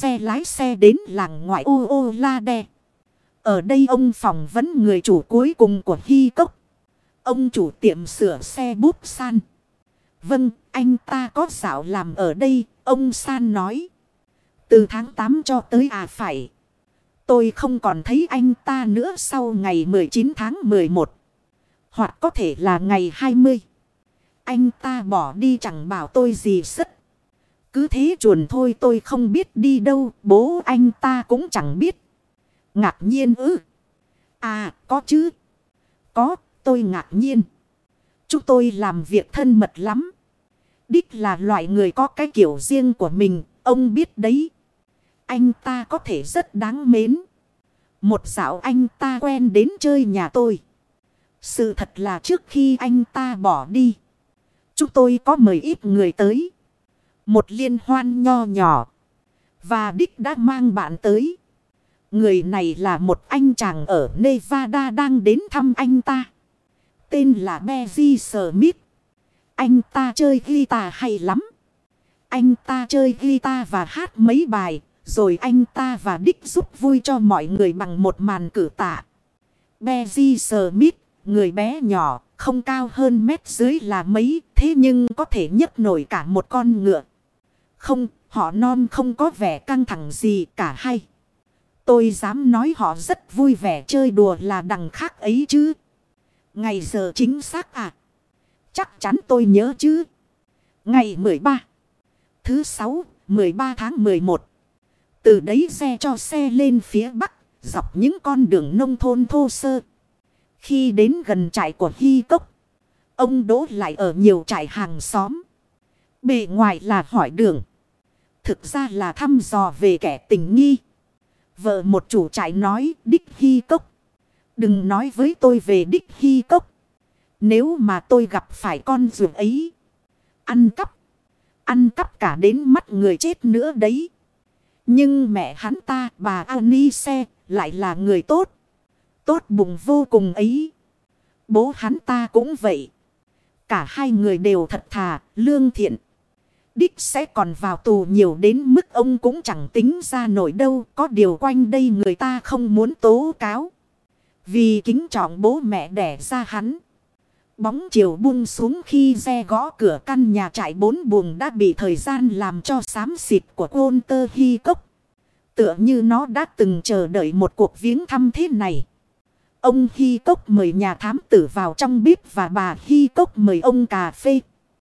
xe lái xe đến làng ngoại ô La Đe. Ở đây ông phỏng vấn người chủ cuối cùng của Hy Cốc. Ông chủ tiệm sửa xe búp San. Vâng, anh ta có dạo làm ở đây, ông San nói. Từ tháng 8 cho tới phải. Tôi không còn thấy anh ta nữa sau ngày 19 tháng 11. Hoặc có thể là ngày 20. Anh ta bỏ đi chẳng bảo tôi gì sất. Cứ thế chuồn thôi, tôi không biết đi đâu, bố anh ta cũng chẳng biết. Ngạc nhiên ư? À, có chứ. Có, tôi ngạc nhiên. Chúng tôi làm việc thân mật lắm. Đích là loại người có cái kiểu riêng của mình, ông biết đấy. Anh ta có thể rất đáng mến. Một dạo anh ta quen đến chơi nhà tôi. Sự thật là trước khi anh ta bỏ đi, chúng tôi có mời ít người tới. Một liên hoan nho nhỏ. Và Đích đã mang bạn tới. Người này là một anh chàng ở Nevada đang đến thăm anh ta. Tên là Beji Smith. Anh ta chơi guitar hay lắm. Anh ta chơi guitar và hát mấy bài. Rồi anh ta và Đích giúp vui cho mọi người bằng một màn cử tạ. Beji Smith, người bé nhỏ, không cao hơn mét dưới là mấy. Thế nhưng có thể nhấc nổi cả một con ngựa. Không, họ non không có vẻ căng thẳng gì cả hay. Tôi dám nói họ rất vui vẻ chơi đùa là đằng khác ấy chứ. Ngày giờ chính xác à? Chắc chắn tôi nhớ chứ. Ngày 13. Thứ 6, 13 tháng 11. Từ đấy xe cho xe lên phía bắc, dọc những con đường nông thôn thô sơ. Khi đến gần trại của Hy Cốc, ông đỗ lại ở nhiều trại hàng xóm. Bề ngoài là hỏi đường, thực ra là thăm dò về kẻ tình nghi. Vợ một chủ trại nói, Đích Hy Cốc, đừng nói với tôi về Đích Hy Cốc. Nếu mà tôi gặp phải con ruột ấy, ăn cắp cả đến mắt người chết nữa đấy. Nhưng mẹ hắn ta, bà Anise, lại là người tốt. Tốt bụng vô cùng ấy. Bố hắn ta cũng vậy. Cả hai người đều thật thà, lương thiện. Đích sẽ còn vào tù nhiều đến mức ông cũng chẳng tính ra nổi đâu. Có điều quanh đây người ta không muốn tố cáo. Vì kính trọng bố mẹ đẻ ra hắn. Bóng chiều buông xuống khi xe gõ cửa căn nhà trại 4 buồng đã bị thời gian làm cho xám xịt của Walter Hy Cốc. Tựa như nó đã từng chờ đợi một cuộc viếng thăm thế này. Ông Hy Cốc mời nhà thám tử vào trong bếp và bà Hy Cốc mời ông cà phê.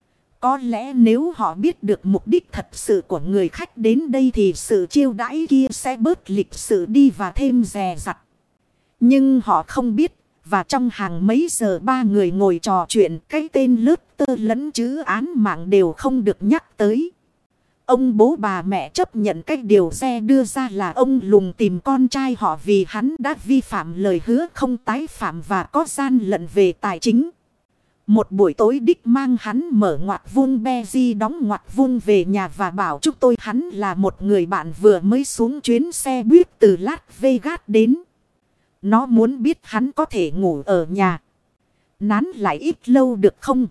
Có lẽ nếu họ biết được mục đích thật sự của người khách đến đây thì sự chiêu đãi kia sẽ bớt lịch sự đi và thêm dè dặt. Nhưng họ không biết. Và trong hàng mấy giờ ba người ngồi trò chuyện, cái tên Luther lẫn chữ án mạng đều không được nhắc tới. Ông bố bà mẹ chấp nhận cái điều xe đưa ra là ông Lùng tìm con trai họ vì hắn đã vi phạm lời hứa không tái phạm và có gian lận về tài chính. Một buổi tối Đích mang hắn mở ngoặc vuông Beji đóng ngoặc vuông về nhà và bảo chúng tôi hắn là một người bạn vừa mới xuống chuyến xe buýt từ Las Vegas đến. Nó muốn biết hắn có thể ngủ ở nhà. Nán lại ít lâu được không?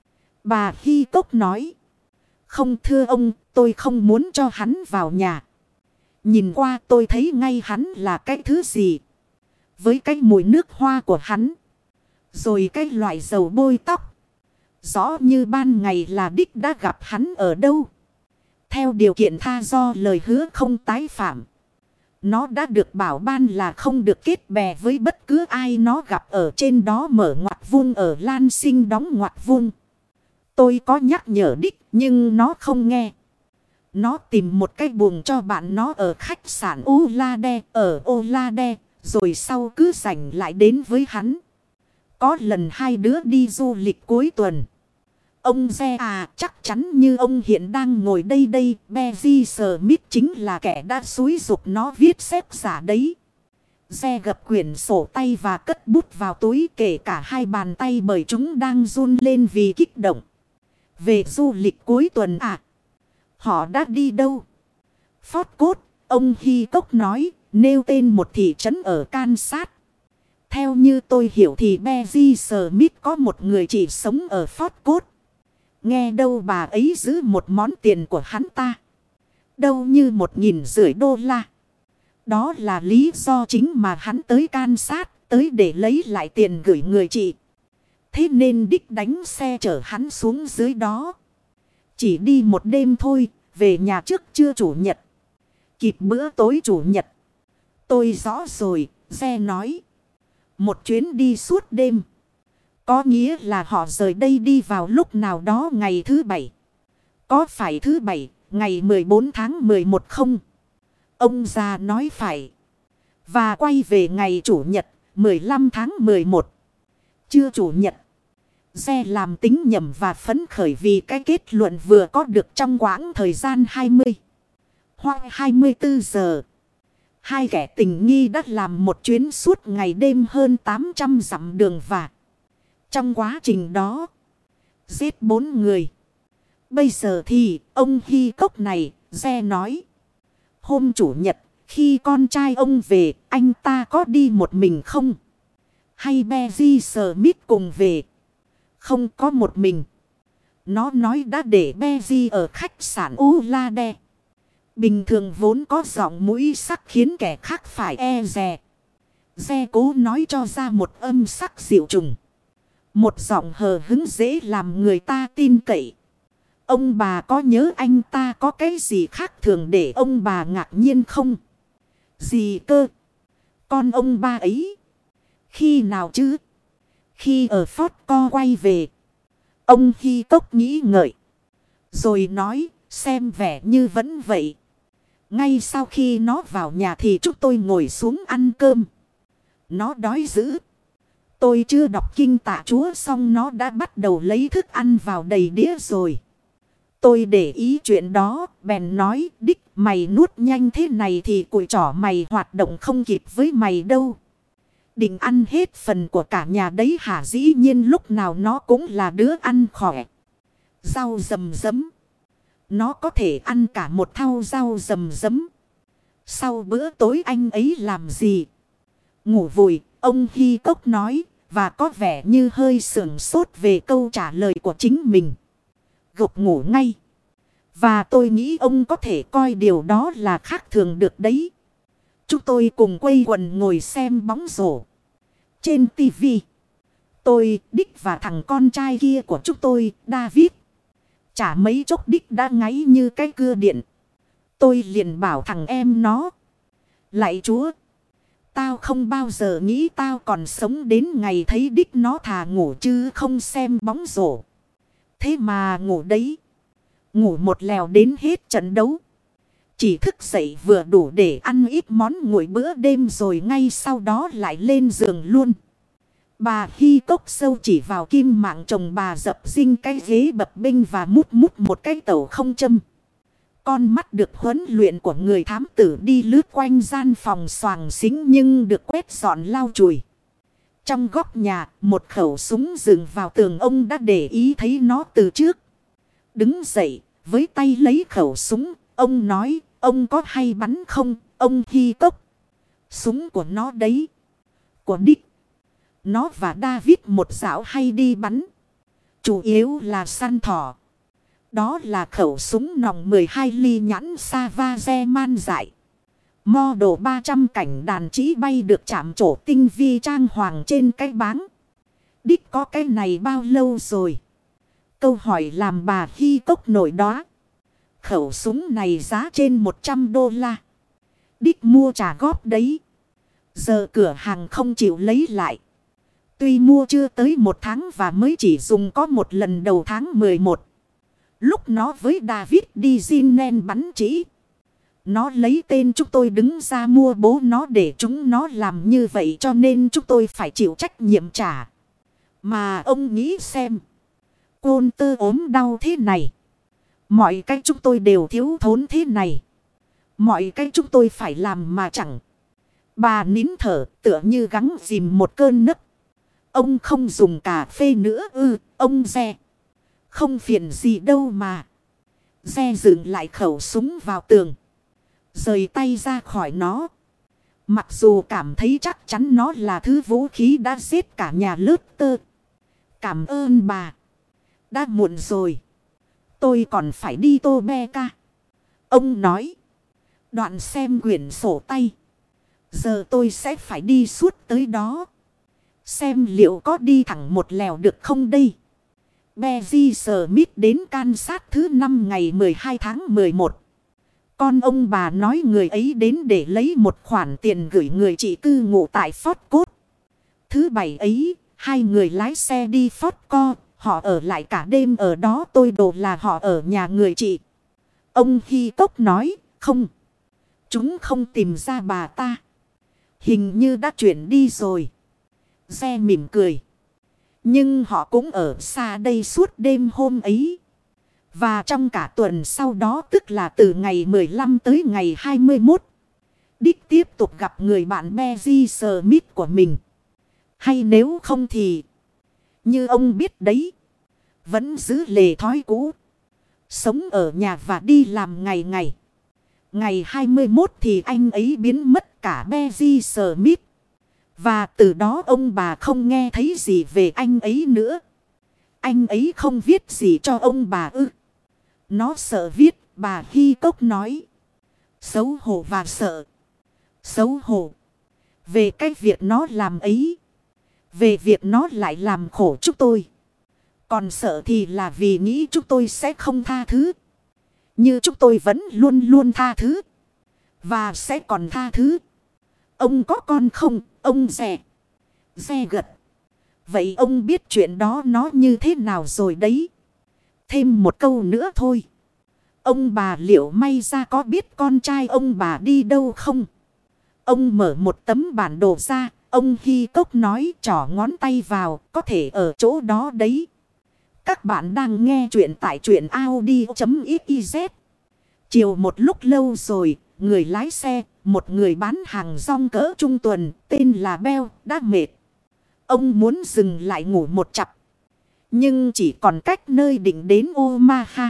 Bà Hy Cốc nói. Không thưa ông, tôi không muốn cho hắn vào nhà. Nhìn qua tôi thấy ngay hắn là cái thứ gì. Với cái mùi nước hoa của hắn. Rồi cái loại dầu bôi tóc. Rõ như ban ngày là Đích đã gặp hắn ở đâu. Theo điều kiện tha do lời hứa không tái phạm. Nó đã được bảo ban là không được kết bè với bất cứ ai nó gặp ở trên đó mở ngoặc vuông ở Lan Sinh đóng ngoặc vuông. Tôi có nhắc nhở Đích nhưng nó không nghe. Nó tìm một cái buồng cho bạn nó ở khách sạn Olade ở Olade. Rồi sau cứ rảnh lại đến với hắn. Có lần hai đứa đi du lịch cuối tuần. Ông Ze chắc chắn như ông hiện đang ngồi đây Beji Smith chính là kẻ đã xúi giục nó viết xếp giả đấy. Ze gập quyển sổ tay và cất bút vào túi kể cả hai bàn tay bởi chúng đang run lên vì kích động. Về du lịch cuối tuần họ đã đi đâu? Fort Code, ông Hy Cốc nói, nêu tên một thị trấn ở Kansas. Theo như tôi hiểu thì Beji Smith có một người chỉ sống ở Fort Code. Nghe đâu bà ấy giữ một món tiền của hắn ta. đâu như 1.500 đô la. Đó là lý do chính mà hắn tới can sát, tới để lấy lại tiền gửi người chị. Thế nên Đích đánh xe chở hắn xuống dưới đó. Chỉ đi một đêm thôi, về nhà trước trưa chủ nhật. Kịp bữa tối chủ nhật. Tôi rõ rồi, Xe nói. Một chuyến đi suốt đêm. Có nghĩa là họ rời đây đi vào lúc nào đó ngày thứ bảy. Có phải thứ bảy, ngày 14 tháng 11 không? Ông già nói phải. Và quay về ngày chủ nhật, 15 tháng 11. Chưa chủ nhật. Xe làm tính nhầm và phấn khởi vì cái kết luận vừa có được trong quãng thời gian 20 hoặc 24 giờ. Hai kẻ tình nghi đã làm một chuyến suốt ngày đêm hơn 800 dặm đường và trong quá trình đó giết 4 người. Bây giờ thì ông Hy Cốc này, Xe nói. Hôm chủ nhật, khi con trai ông về, anh ta có đi một mình không? Hay Beji Smith cùng về? Không, có một mình. Nó nói đã để Beji ở khách sạn Ulade. Bình thường vốn có giọng mũi sắc khiến kẻ khác phải e dè. Xe cố nói cho ra một âm sắc dịu trùng. Một giọng hờ hứng dễ làm người ta tin cậy. Ông bà có nhớ anh ta có cái gì khác thường để ông bà ngạc nhiên không? Gì cơ? Con ông ba ấy. Khi nào chứ? Khi ở Fort Co quay về. Ông Hy Cốc nghĩ ngợi. Rồi nói, xem vẻ như vẫn vậy. Ngay sau khi nó vào nhà thì chúng tôi ngồi xuống ăn cơm. Nó đói dữ. Tôi chưa đọc kinh Tạ Chúa xong nó đã bắt đầu lấy thức ăn vào đầy đĩa rồi. Tôi để ý chuyện đó, bèn nói, Đích, mày nuốt nhanh thế này thì cùi trỏ mày hoạt động không kịp với mày đâu. Định ăn hết phần của cả nhà đấy hả? Dĩ nhiên lúc nào nó cũng là đứa ăn khỏe. Rau rầm rấm. Nó có thể ăn cả một thau rau rầm rấm. Sau bữa tối anh ấy làm gì? Ngủ vùi, ông Hy Cốc nói, và có vẻ như hơi sửng sốt về câu trả lời của chính mình. Gục ngủ ngay. Và tôi nghĩ ông có thể coi điều đó là khác thường được đấy. Chúng tôi cùng quây quần ngồi xem bóng rổ. Trên tivi. Tôi, Đích và thằng con trai kia của chúng tôi, David. Chả mấy chốc Đích đã ngáy như cái cưa điện. Tôi liền bảo thằng em nó. Lạy Chúa. Tao không bao giờ nghĩ tao còn sống đến ngày thấy Đích nó thà ngủ chứ không xem bóng rổ. Thế mà ngủ đấy. Ngủ một lèo đến hết trận đấu. Chỉ thức dậy vừa đủ để ăn ít món nguội bữa đêm rồi ngay sau đó lại lên giường luôn. Bà Hy Cốc sâu chỉ vào kim mạng chồng bà dập dinh cái ghế bập bênh và mút mút một cái tẩu không châm. Con mắt được huấn luyện của người thám tử đi lướt quanh gian phòng xoàng xính nhưng được quét dọn lau chùi. Trong góc nhà, một khẩu súng dựng vào tường, ông đã để ý thấy nó từ trước. Đứng dậy, với tay lấy khẩu súng, ông nói, ông có hay bắn không, ông Hy Cốc? Súng của nó đấy. Của Đích. Nó và David một dạo hay đi bắn. Chủ yếu là săn thỏ. Đó là khẩu súng nòng 12 ly nhãn Savage man dại. Model 300 cảnh đàn chỉ bay được chạm trổ tinh vi trang hoàng trên cái báng. Đích có cái này bao lâu rồi? Câu hỏi làm bà Hy Cốc nổi đóa. Khẩu súng này giá trên 100 đô la. Đích mua trả góp đấy. Giờ cửa hàng không chịu lấy lại. Tuy mua chưa tới 1 tháng và mới chỉ dùng có một lần đầu tháng 11. Lúc nó với David đi Zinen bắn chỉ. Nó lấy tên chúng tôi đứng ra mua bố nó để chúng nó làm như vậy cho nên chúng tôi phải chịu trách nhiệm trả. Mà ông nghĩ xem. Côn tơ ốm đau thế này. Mọi cách chúng tôi đều thiếu thốn thế này. Mọi cách chúng tôi phải làm mà chẳng. Bà nín thở tựa như gắng dìm một cơn nấc. Ông không dùng cà phê nữa ư, ông Xe. Không phiền gì đâu mà. Xe dựng lại khẩu súng vào tường. Rời tay ra khỏi nó. Mặc dù cảm thấy chắc chắn nó là thứ vũ khí đã giết cả nhà lướt tơ. Cảm ơn bà. Đã muộn rồi. Tôi còn phải đi Tô Be Ca. Ông nói. Đoạn xem quyển sổ tay. Giờ tôi sẽ phải đi suốt tới đó. Xem liệu có đi thẳng một lèo được không đây. Beji Smith đến Kansas thứ 5 ngày 12 tháng 11. Con ông bà nói người ấy đến để lấy một khoản tiền gửi người chị cư ngụ tại Fort Code. Thứ bảy ấy, hai người lái xe đi Fort Co. Họ ở lại cả đêm ở đó, tôi đồ là họ ở nhà người chị. Ông Hy Cốc nói, không. Chúng không tìm ra bà ta. Hình như đã chuyển đi rồi. Xe mỉm cười. Nhưng họ cũng ở xa đây suốt đêm hôm ấy. Và trong cả tuần sau đó, tức là từ ngày 15 tới ngày 21. Đích tiếp tục gặp người bạn Beji Smith của mình. Hay nếu không thì, như ông biết đấy, vẫn giữ lề thói cũ. Sống ở nhà và đi làm ngày ngày. Ngày 21 thì anh ấy biến mất cả Beji Smith. Và từ đó ông bà không nghe thấy gì về anh ấy nữa. Anh ấy không viết gì cho ông bà ư. Nó sợ viết, bà Hy Cốc nói. Xấu hổ và sợ. Xấu hổ. Về cái việc nó làm ấy. Về việc nó lại làm khổ chúng tôi. Còn sợ thì là vì nghĩ chúng tôi sẽ không tha thứ. Như chúng tôi vẫn luôn luôn tha thứ. Và sẽ còn tha thứ. Ông có con không? Ông dè. Dè gật. Vậy ông biết chuyện đó nó như thế nào rồi đấy. Thêm một câu nữa thôi. Ông bà liệu may ra có biết con trai ông bà đi đâu không? Ông mở một tấm bản đồ ra. Ông Hy Cốc nói trỏ ngón tay vào. Có thể ở chỗ đó đấy. Các bạn đang nghe chuyện tại truyện audio.xyz. Chiều một lúc lâu rồi. Người lái xe, một người bán hàng rong cỡ trung tuần, tên là Bell, đã mệt. Ông muốn dừng lại ngủ một chặp. Nhưng chỉ còn cách nơi định đến Omaha,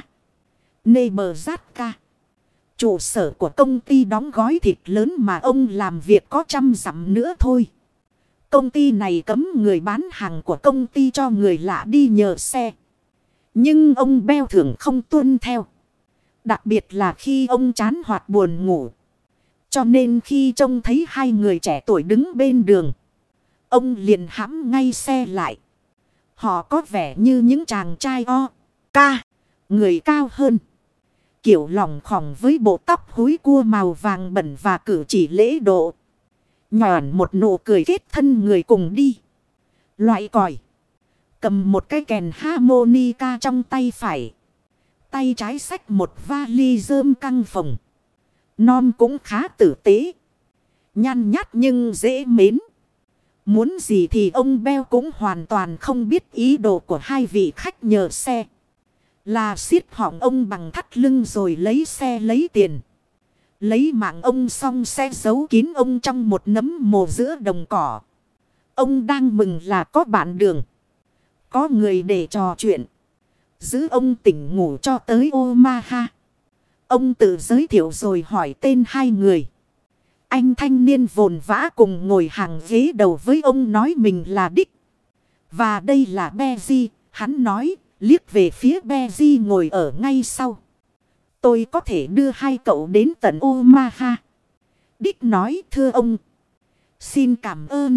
Nebraska. Trụ sở của công ty đóng gói thịt lớn mà ông làm việc có 100 dặm nữa thôi. Công ty này cấm người bán hàng của công ty cho người lạ đi nhờ xe. Nhưng ông Bell thường không tuân theo. Đặc biệt là khi ông chán hoặc buồn ngủ. Cho nên khi trông thấy hai người trẻ tuổi đứng bên đường, ông liền hãm ngay xe lại. Họ có vẻ như những chàng trai ca, người cao hơn. Kiểu lỏng khỏng với bộ tóc húi cua màu vàng bẩn và cử chỉ lễ độ. Nhòn một nụ cười kết thân người cùng đi. Loại còi. Cầm một cái kèn harmonica trong tay phải. Tay trái xách một vali rơm căng phồng. Non cũng khá tử tế. Nhăn nhát nhưng dễ mến. Muốn gì thì ông Bell cũng hoàn toàn không biết ý đồ của hai vị khách nhờ xe. Là siết họng ông bằng thắt lưng rồi lấy xe lấy tiền. Lấy mạng ông xong sẽ giấu kín ông trong một nấm mồ giữa đồng cỏ. Ông đang mừng là có bạn đường. Có người để trò chuyện. Giữ ông tỉnh ngủ cho tới Omaha. Ông tự giới thiệu rồi hỏi tên hai người. Anh thanh niên vồn vã cùng ngồi hàng ghế đầu với ông nói mình là Dick. Và đây là Beji, hắn nói, liếc về phía Beji ngồi ở ngay sau. Tôi có thể đưa hai cậu đến tận Omaha. Dick nói, thưa ông. Xin cảm ơn.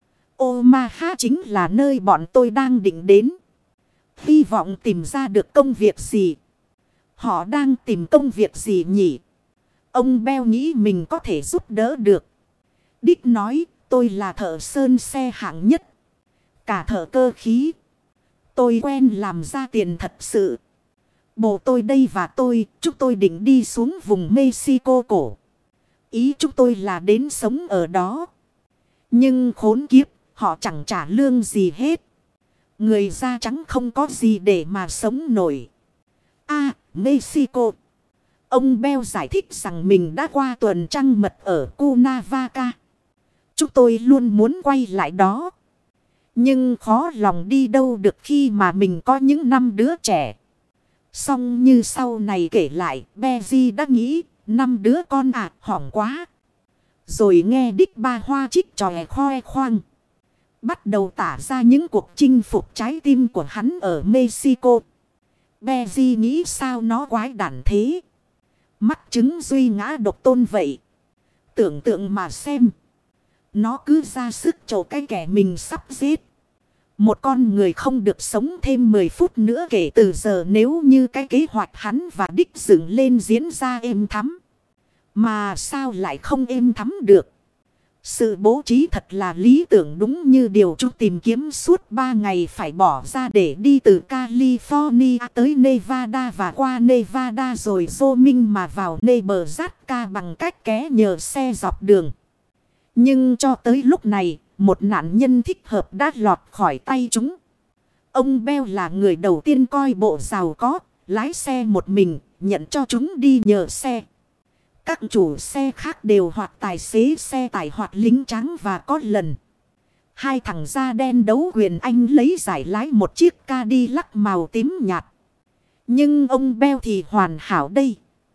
Omaha chính là nơi bọn tôi đang định đến. Hy vọng tìm ra được công việc gì. Họ đang tìm công việc gì nhỉ? Ông Bell nghĩ mình có thể giúp đỡ được. Dick nói, tôi là thợ sơn xe hạng nhất. Cả thợ cơ khí. Tôi quen làm ra tiền thật sự. Bố tôi đây và chúng tôi định đi xuống vùng Mexico cổ. Ý chúng tôi là đến sống ở đó. Nhưng khốn kiếp, họ chẳng trả lương gì hết. Người da trắng không có gì để mà sống nổi. Mexico. Ông Bell giải thích rằng mình đã qua tuần trăng mật ở Cuernavaca. Chúng tôi luôn muốn quay lại đó. Nhưng khó lòng đi đâu được khi mà mình có những năm đứa trẻ. Xong như sau này kể lại, Beji đã nghĩ, 5 đứa con hỏng quá. Rồi nghe Dick ba hoa trích tròe khoe khoang. Bắt đầu tả ra những cuộc chinh phục trái tim của hắn ở Mexico. Beji nghĩ sao nó quái đản thế. Mắt trứng duy ngã độc tôn vậy. Tưởng tượng mà xem. Nó cứ ra sức trổ cái kẻ mình sắp giết. Một con người không được sống thêm 10 phút nữa kể từ giờ nếu như cái kế hoạch hắn và đích dựng lên diễn ra êm thắm. Mà sao lại không êm thắm được? Sự bố trí thật là lý tưởng đúng như điều chúng tìm kiếm suốt 3 ngày phải bỏ ra để đi từ California tới Nevada và qua Nevada rồi dô minh mà vào Nebraska bằng cách ké nhờ xe dọc đường. Nhưng cho tới lúc này, một nạn nhân thích hợp đã lọt khỏi tay chúng. Ông Bell là người đầu tiên coi bộ giàu có, lái xe một mình, nhận cho chúng đi nhờ xe. Các chủ xe khác đều hoặc tài xế xe tải hoặc lính trắng và có lần. Hai thằng da đen đấu quyền Anh lấy giải lái một chiếc Cadillac màu tím nhạt. Nhưng ông Bell thì hoàn hảo đây.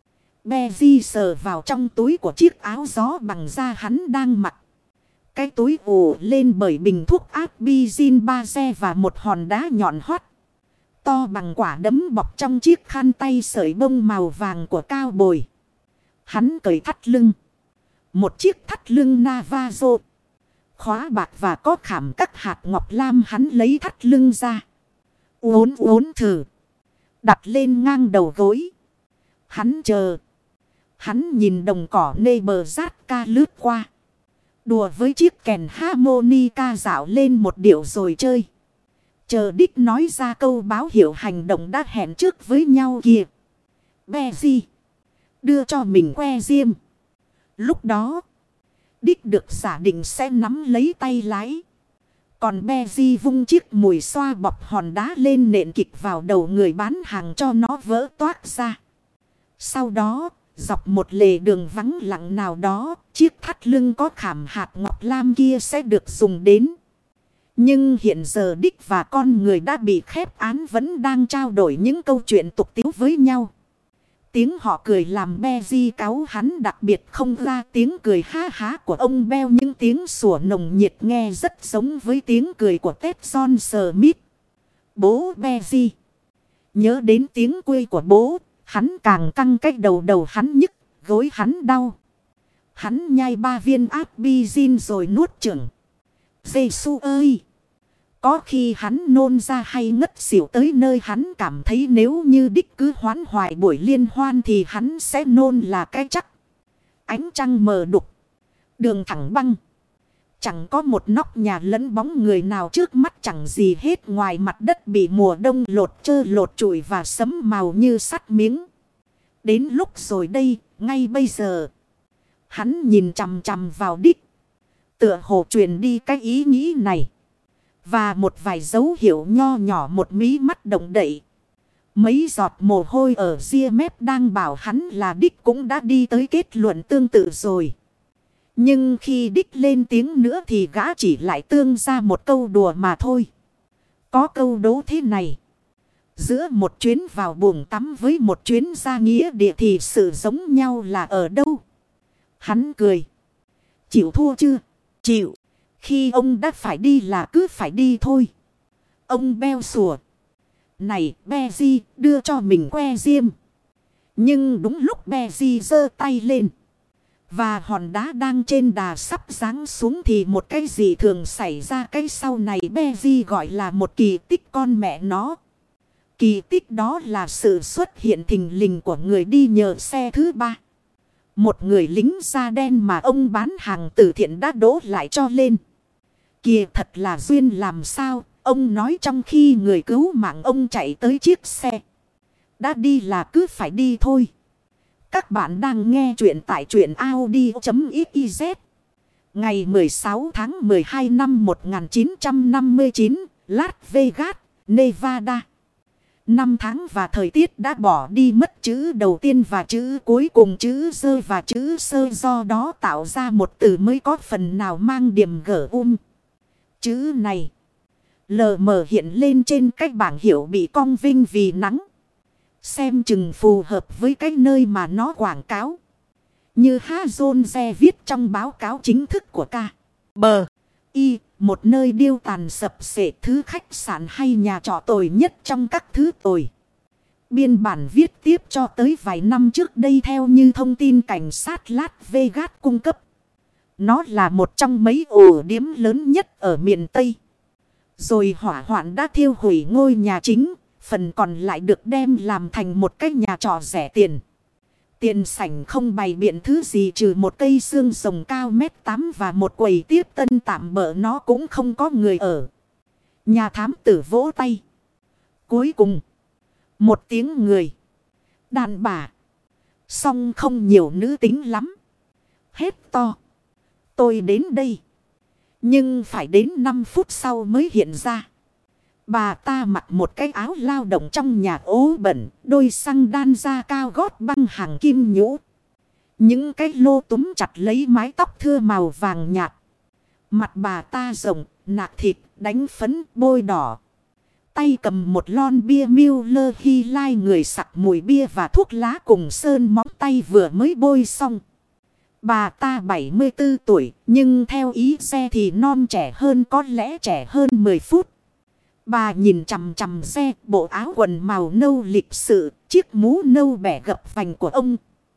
Beji sờ vào trong túi của chiếc áo gió bằng da hắn đang mặc. Cái túi ù lên bởi bình thuốc Advil Baze và một hòn đá nhọn hoắt. To bằng quả đấm bọc trong chiếc khăn tay sợi bông màu vàng của cao bồi. Hắn cởi thắt lưng. Một chiếc thắt lưng Navajo. Khóa bạc và có khảm các hạt ngọc lam hắn lấy thắt lưng ra. Uốn uốn thử. Đặt lên ngang đầu gối. Hắn chờ. Hắn nhìn đồng cỏ Nebraska lướt qua. Đùa với chiếc kèn harmonica dạo lên một điệu rồi chơi. Chờ đích nói ra câu báo hiệu hành động đã hẹn trước với nhau kìa. Beji. Đưa cho mình que diêm. Lúc đó. Đích được giả định sẽ nắm lấy tay lái. Còn Beji vung chiếc mùi xoa bọc hòn đá lên nện kịch vào đầu người bán hàng cho nó vỡ toác ra. Sau đó. Dọc một lề đường vắng lặng nào đó, chiếc thắt lưng có khảm hạt ngọc lam kia sẽ được dùng đến. Nhưng hiện giờ đích và con người đã bị khép án vẫn đang trao đổi những câu chuyện tục tĩu với nhau. Tiếng họ cười làm Beji cáu hắn đặc biệt không ra tiếng cười ha há của ông Bell. Những tiếng sủa nồng nhiệt nghe rất giống với tiếng cười của Ted John Smith. Bố Beji. Nhớ đến tiếng quê của bố. Hắn càng căng cái đầu hắn nhức, gối hắn đau. Hắn nhai 3 viên Advil rồi nuốt chửng. Giê-xu ơi! Có khi hắn nôn ra hay ngất xỉu tới nơi hắn cảm thấy nếu như đích cứ hoán hoài buổi liên hoan thì hắn sẽ nôn là cái chắc. Ánh trăng mờ đục. Đường thẳng băng. Chẳng có một nóc nhà lẫn bóng người nào trước mắt chẳng gì hết ngoài mặt đất bị mùa đông lột trơ lột trụi và sẫm màu như sắt miếng. Đến lúc rồi đây, ngay bây giờ. Hắn nhìn chằm chằm vào đích. Tựa hồ truyền đi cái ý nghĩ này. Và một vài dấu hiệu nho nhỏ một mí mắt động đậy. Mấy giọt mồ hôi ở ria mép đang bảo hắn là đích cũng đã đi tới kết luận tương tự rồi. Nhưng khi đích lên tiếng nữa thì gã chỉ lại tương ra một câu đùa mà thôi. Có câu đố thế này. Giữa một chuyến vào buồng tắm với một chuyến ra nghĩa địa thì sự giống nhau là ở đâu? Hắn cười. Chịu thua chưa? Chịu. Khi ông đã phải đi là cứ phải đi thôi. Ông Bell sủa. Này Beji đưa cho mình que diêm. Nhưng đúng lúc Beji giơ tay lên. Và hòn đá đang trên đà sắp giáng xuống thì một cái gì thường xảy ra cái sau này Beji gọi là một kỳ tích con mẹ nó. Kỳ tích đó là sự xuất hiện thình lình của người đi nhờ xe thứ 3. Một người lính da đen mà ông bán hàng từ thiện đã đổ lại cho lên. Kìa thật là duyên làm sao, ông nói trong khi người cứu mạng ông chạy tới chiếc xe. Đã đi là cứ phải đi thôi. Các bạn đang nghe chuyện tại truyện audio.xyz. Ngày 16 tháng 12 năm 1959, Las Vegas, Nevada. 5 tháng và thời tiết đã bỏ đi mất chữ đầu tiên và chữ cuối cùng chữ dơ và chữ sơ, do đó tạo ra một từ mới có phần nào mang điểm gở. Chữ này lờ mờ hiện lên trên cái bảng hiệu bị cong vinh vì nắng. Xem chừng phù hợp với cái nơi mà nó quảng cáo. Như Jones viết trong báo cáo chính thức của KBI, một nơi điêu tàn sập xệ thứ khách sạn hay nhà trọ tồi nhất trong các thứ tồi. biên bản viết tiếp cho tới vài năm trước đây theo như thông tin cảnh sát Las Vegas cung cấp. Nó là một trong mấy ổ điếm lớn nhất ở miền Tây. Rồi hỏa hoạn đã thiêu hủy ngôi nhà chính, phần còn lại được đem làm thành một cái nhà trọ rẻ tiền. Tiền sảnh không bày biện thứ gì trừ một cây xương rồng cao 1m8 và một quầy tiếp tân tạm bợ, nó cũng không có người ở. Nhà thám tử vỗ tay. Cuối cùng, một tiếng người. Đàn bà. Song không nhiều nữ tính lắm. Hét to. Tôi đến đây. Nhưng phải đến 5 phút sau mới hiện ra. Bà ta mặc một cái áo lao động trong nhà ố bẩn, đôi xăng đan da cao gót băng hàng kim nhũ. Những cái lô túm chặt lấy mái tóc thưa màu vàng nhạt. Mặt bà ta rộng, nạc thịt, đánh phấn, bôi đỏ. Tay cầm một lon bia Miller High Life, người sặc mùi bia và thuốc lá cùng sơn móng tay vừa mới bôi xong. Bà ta 74 tuổi, nhưng theo ý xe thì non trẻ hơn, có lẽ trẻ hơn 10 phút. Bà nhìn chằm chằm xe, bộ áo quần màu nâu lịch sự, chiếc mũ nâu bẻ gập vành của ông.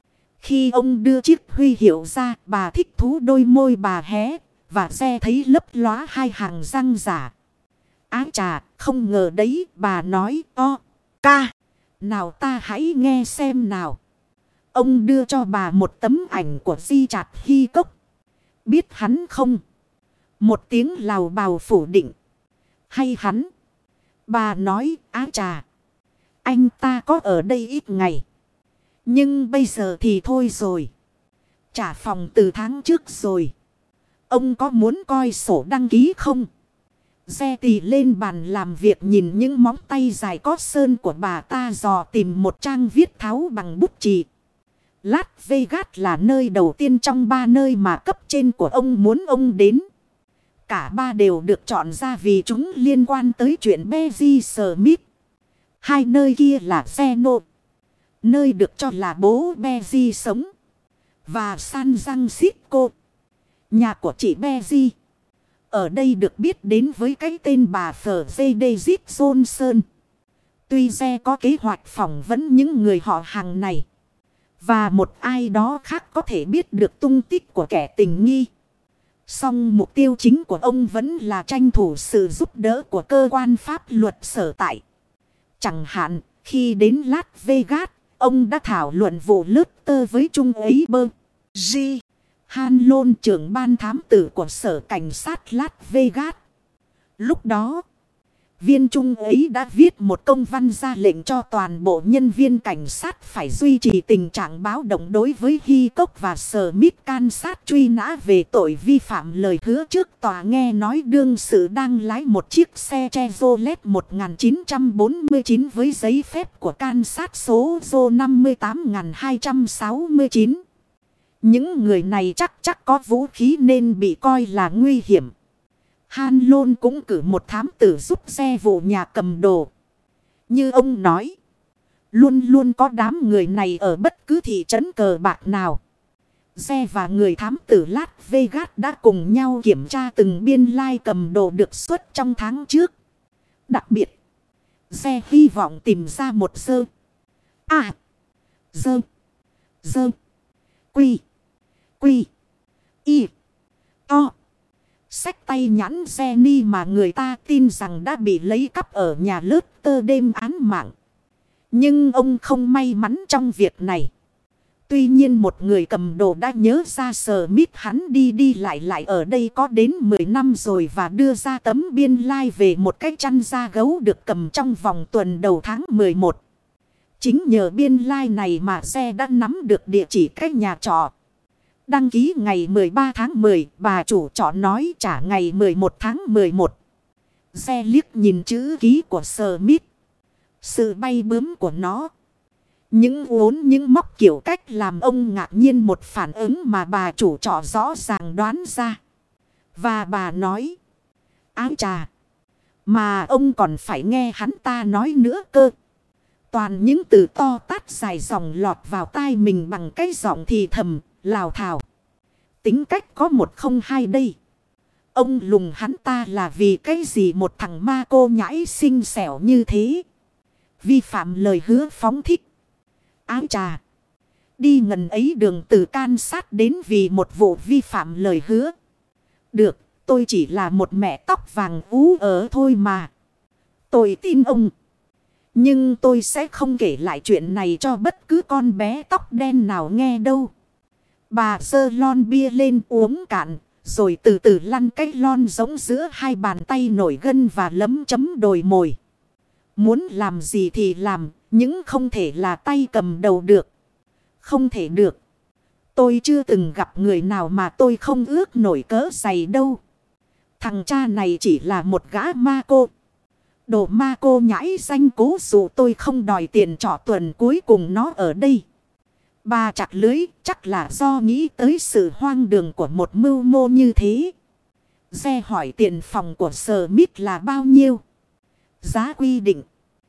Khi ông đưa chiếc huy hiệu ra, bà thích thú đôi môi bà hé, và xe thấy lấp lóa hai hàng răng giả. Ái chà, không ngờ đấy, bà nói, ca. Nào ta hãy nghe xem nào. Ông đưa cho bà một tấm ảnh của Richard Hitchcock. Biết hắn không? Một tiếng lào bào phủ định. Hay hắn? Bà nói, á chà. Anh ta có ở đây ít ngày. Nhưng bây giờ thì thôi rồi. Trả phòng từ tháng trước rồi. Ông có muốn coi sổ đăng ký không? Xe tì lên bàn làm việc, nhìn những móng tay dài có sơn của bà ta, dò tìm một trang viết tháo bằng bút chì. Las Vegas là nơi đầu tiên trong 3 nơi mà cấp trên của ông muốn ông đến. Cả 3 đều được chọn ra vì chúng liên quan tới chuyện Beverly Smith. 2 nơi kia là Reno, nơi được cho là bố Beverly sống, và San Francisco, nhà của chị Beverly. Ở đây được biết đến với cái tên bà F.J. David Johnson. Tuy Re có kế hoạch phỏng vấn những người họ hàng này, và một ai đó khác có thể biết được tung tích của kẻ tình nghi, song mục tiêu chính của ông vẫn là tranh thủ sự giúp đỡ của cơ quan pháp luật sở tại. Chẳng hạn, khi đến Las Vegas, ông đã thảo luận vụ Luther với Trung úy G. Hanlon, trưởng ban thám tử của sở cảnh sát Las Vegas. Lúc đó, viên trung úy đã viết một công văn ra lệnh cho toàn bộ nhân viên cảnh sát phải duy trì tình trạng báo động đối với Hitchcock và Smith, can sát truy nã về tội vi phạm lời hứa trước tòa. Nghe nói đương sự đang lái một chiếc xe Chevrolet 1949 với giấy phép của can sát số 58269. Những người này chắc có vũ khí nên bị coi là nguy hiểm. Hanlon cũng cử một thám tử giúp xe vụ nhà cầm đồ. Như ông nói, luôn luôn có đám người này ở bất cứ thị trấn cờ bạc nào. Xe và người thám tử Las Vegas đã cùng nhau kiểm tra từng biên lai cầm đồ được xuất trong tháng trước. Đặc biệt, xe hy vọng tìm ra một xách tay nhãn Jenny mà người ta tin rằng đã bị lấy cắp ở nhà Luther đêm án mạng. Nhưng ông không may mắn trong việc này. Tuy nhiên một người cầm đồ đã nhớ ra Smith, hắn đi lại ở đây có đến 10 năm rồi, và đưa ra tấm biên lai về một cái chăn da gấu được cầm trong vòng tuần đầu tháng 11. Chính nhờ biên lai này mà xe đã nắm được địa chỉ cái nhà trọ. Đăng ký ngày 13 tháng 10, bà chủ trọ nói trả ngày 11 tháng 11. Xe liếc nhìn chữ ký của Smith, sự bay bướm của nó, những móc kiểu cách làm ông ngạc nhiên một phản ứng mà bà chủ trọ rõ ràng đoán ra. Và bà nói, ái chà, mà ông còn phải nghe hắn ta nói nữa cơ. Toàn những từ to tát dài dòng lọt vào tai mình bằng cái giọng thì thầm, lào thào. Tính cách có 102 đây. Ông lùng hắn ta là vì cái gì? Một thằng ma cô nhãi xinh xẻo như thế. vi phạm lời hứa phóng thích. Áo trà. Đi ngần ấy đường từ Kansas đến vì một vụ vi phạm lời hứa. Được, tôi chỉ là một mẹ tóc vàng ú ở thôi mà. Tôi tin ông. Nhưng tôi sẽ không kể lại chuyện này cho bất cứ con bé tóc đen nào nghe đâu. Bà giơ lon bia lên uống cạn. Rồi từ từ lăn cái lon giống giữa hai bàn tay nổi gân và lấm chấm đồi mồi. Muốn làm gì thì làm, nhưng không thể là tay cầm đầu được. Không thể được. Tôi chưa từng gặp người nào mà tôi không ước nổi cỡ giày đâu. Thằng cha này chỉ là một gã ma cô. Đồ ma cô nhãi danh cố dụ tôi không đòi tiền trọ tuần cuối cùng nó ở đây. Bà chặt lưới chắc là do nghĩ tới sự hoang đường của một mưu mô như thế. Xe hỏi tiền phòng của Smith là bao nhiêu? Giá quy định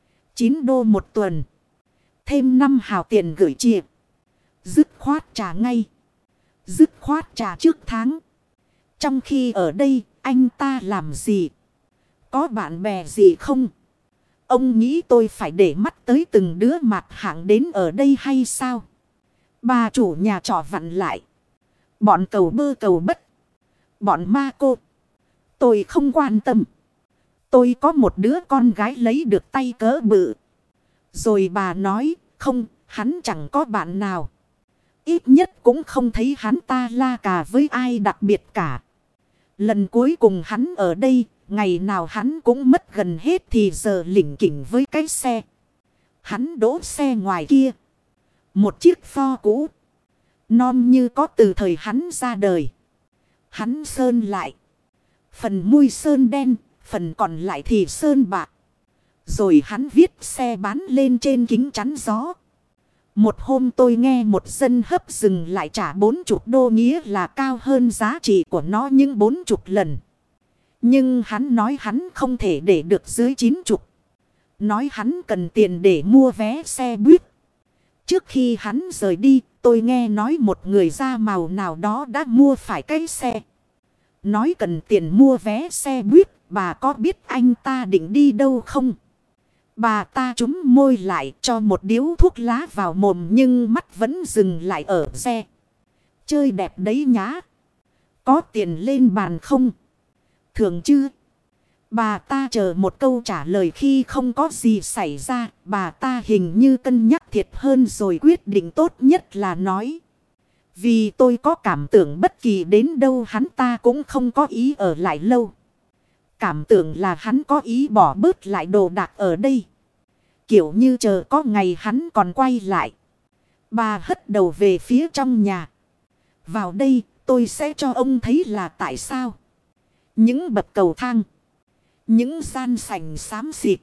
9 đô một tuần. Thêm 5 hào tiền gửi chia. Dứt khoát trả ngay. Dứt khoát trả trước tháng. Trong khi ở đây anh ta làm gì? Có bạn bè gì không? Ông nghĩ tôi phải để mắt tới từng đứa mặt hạng đến ở đây hay sao? Bà chủ nhà trọ vặn lại. Bọn cầu bơ cầu bất. Bọn ma cô. Tôi không quan tâm. Tôi có một đứa con gái lấy được tay cỡ bự. Rồi bà nói, không, hắn chẳng có bạn nào. Ít nhất cũng không thấy hắn ta la cà với ai đặc biệt cả. Lần cuối cùng hắn ở đây, ngày nào hắn cũng mất gần hết thì giờ lỉnh kỉnh với cái xe. Hắn đỗ xe ngoài kia. Một chiếc pho cũ. Non như có từ thời hắn ra đời. Hắn sơn lại. Phần mui sơn đen, phần còn lại thì sơn bạc. Rồi hắn viết xe bán lên trên kính chắn gió. Một hôm tôi nghe một dân hấp dừng lại trả 40 đô, nghĩa là cao hơn giá trị của nó những 40 lần. Nhưng hắn nói hắn không thể để được dưới 90. Nói hắn cần tiền để mua vé xe buýt. Trước khi hắn rời đi, tôi nghe nói một người da màu nào đó đã mua phải cái xe. Nói cần tiền mua vé xe buýt, bà có biết anh ta định đi đâu không? Bà ta chúm môi lại cho một điếu thuốc lá vào mồm nhưng mắt vẫn dừng lại ở xe. Chơi đẹp đấy nhá. Có tiền lên bàn không? Thường chứ? Bà ta chờ một câu trả lời khi không có gì xảy ra. Bà ta hình như cân nhắc thiệt hơn rồi quyết định tốt nhất là nói. Vì tôi có cảm tưởng bất kỳ đến đâu hắn ta cũng không có ý ở lại lâu. Cảm tưởng là hắn có ý bỏ bớt lại đồ đạc ở đây. Kiểu như chờ có ngày hắn còn quay lại. Bà hất đầu về phía trong nhà. Vào đây tôi sẽ cho ông thấy là tại sao. Những bậc cầu thang. Những gian sành xám xịt.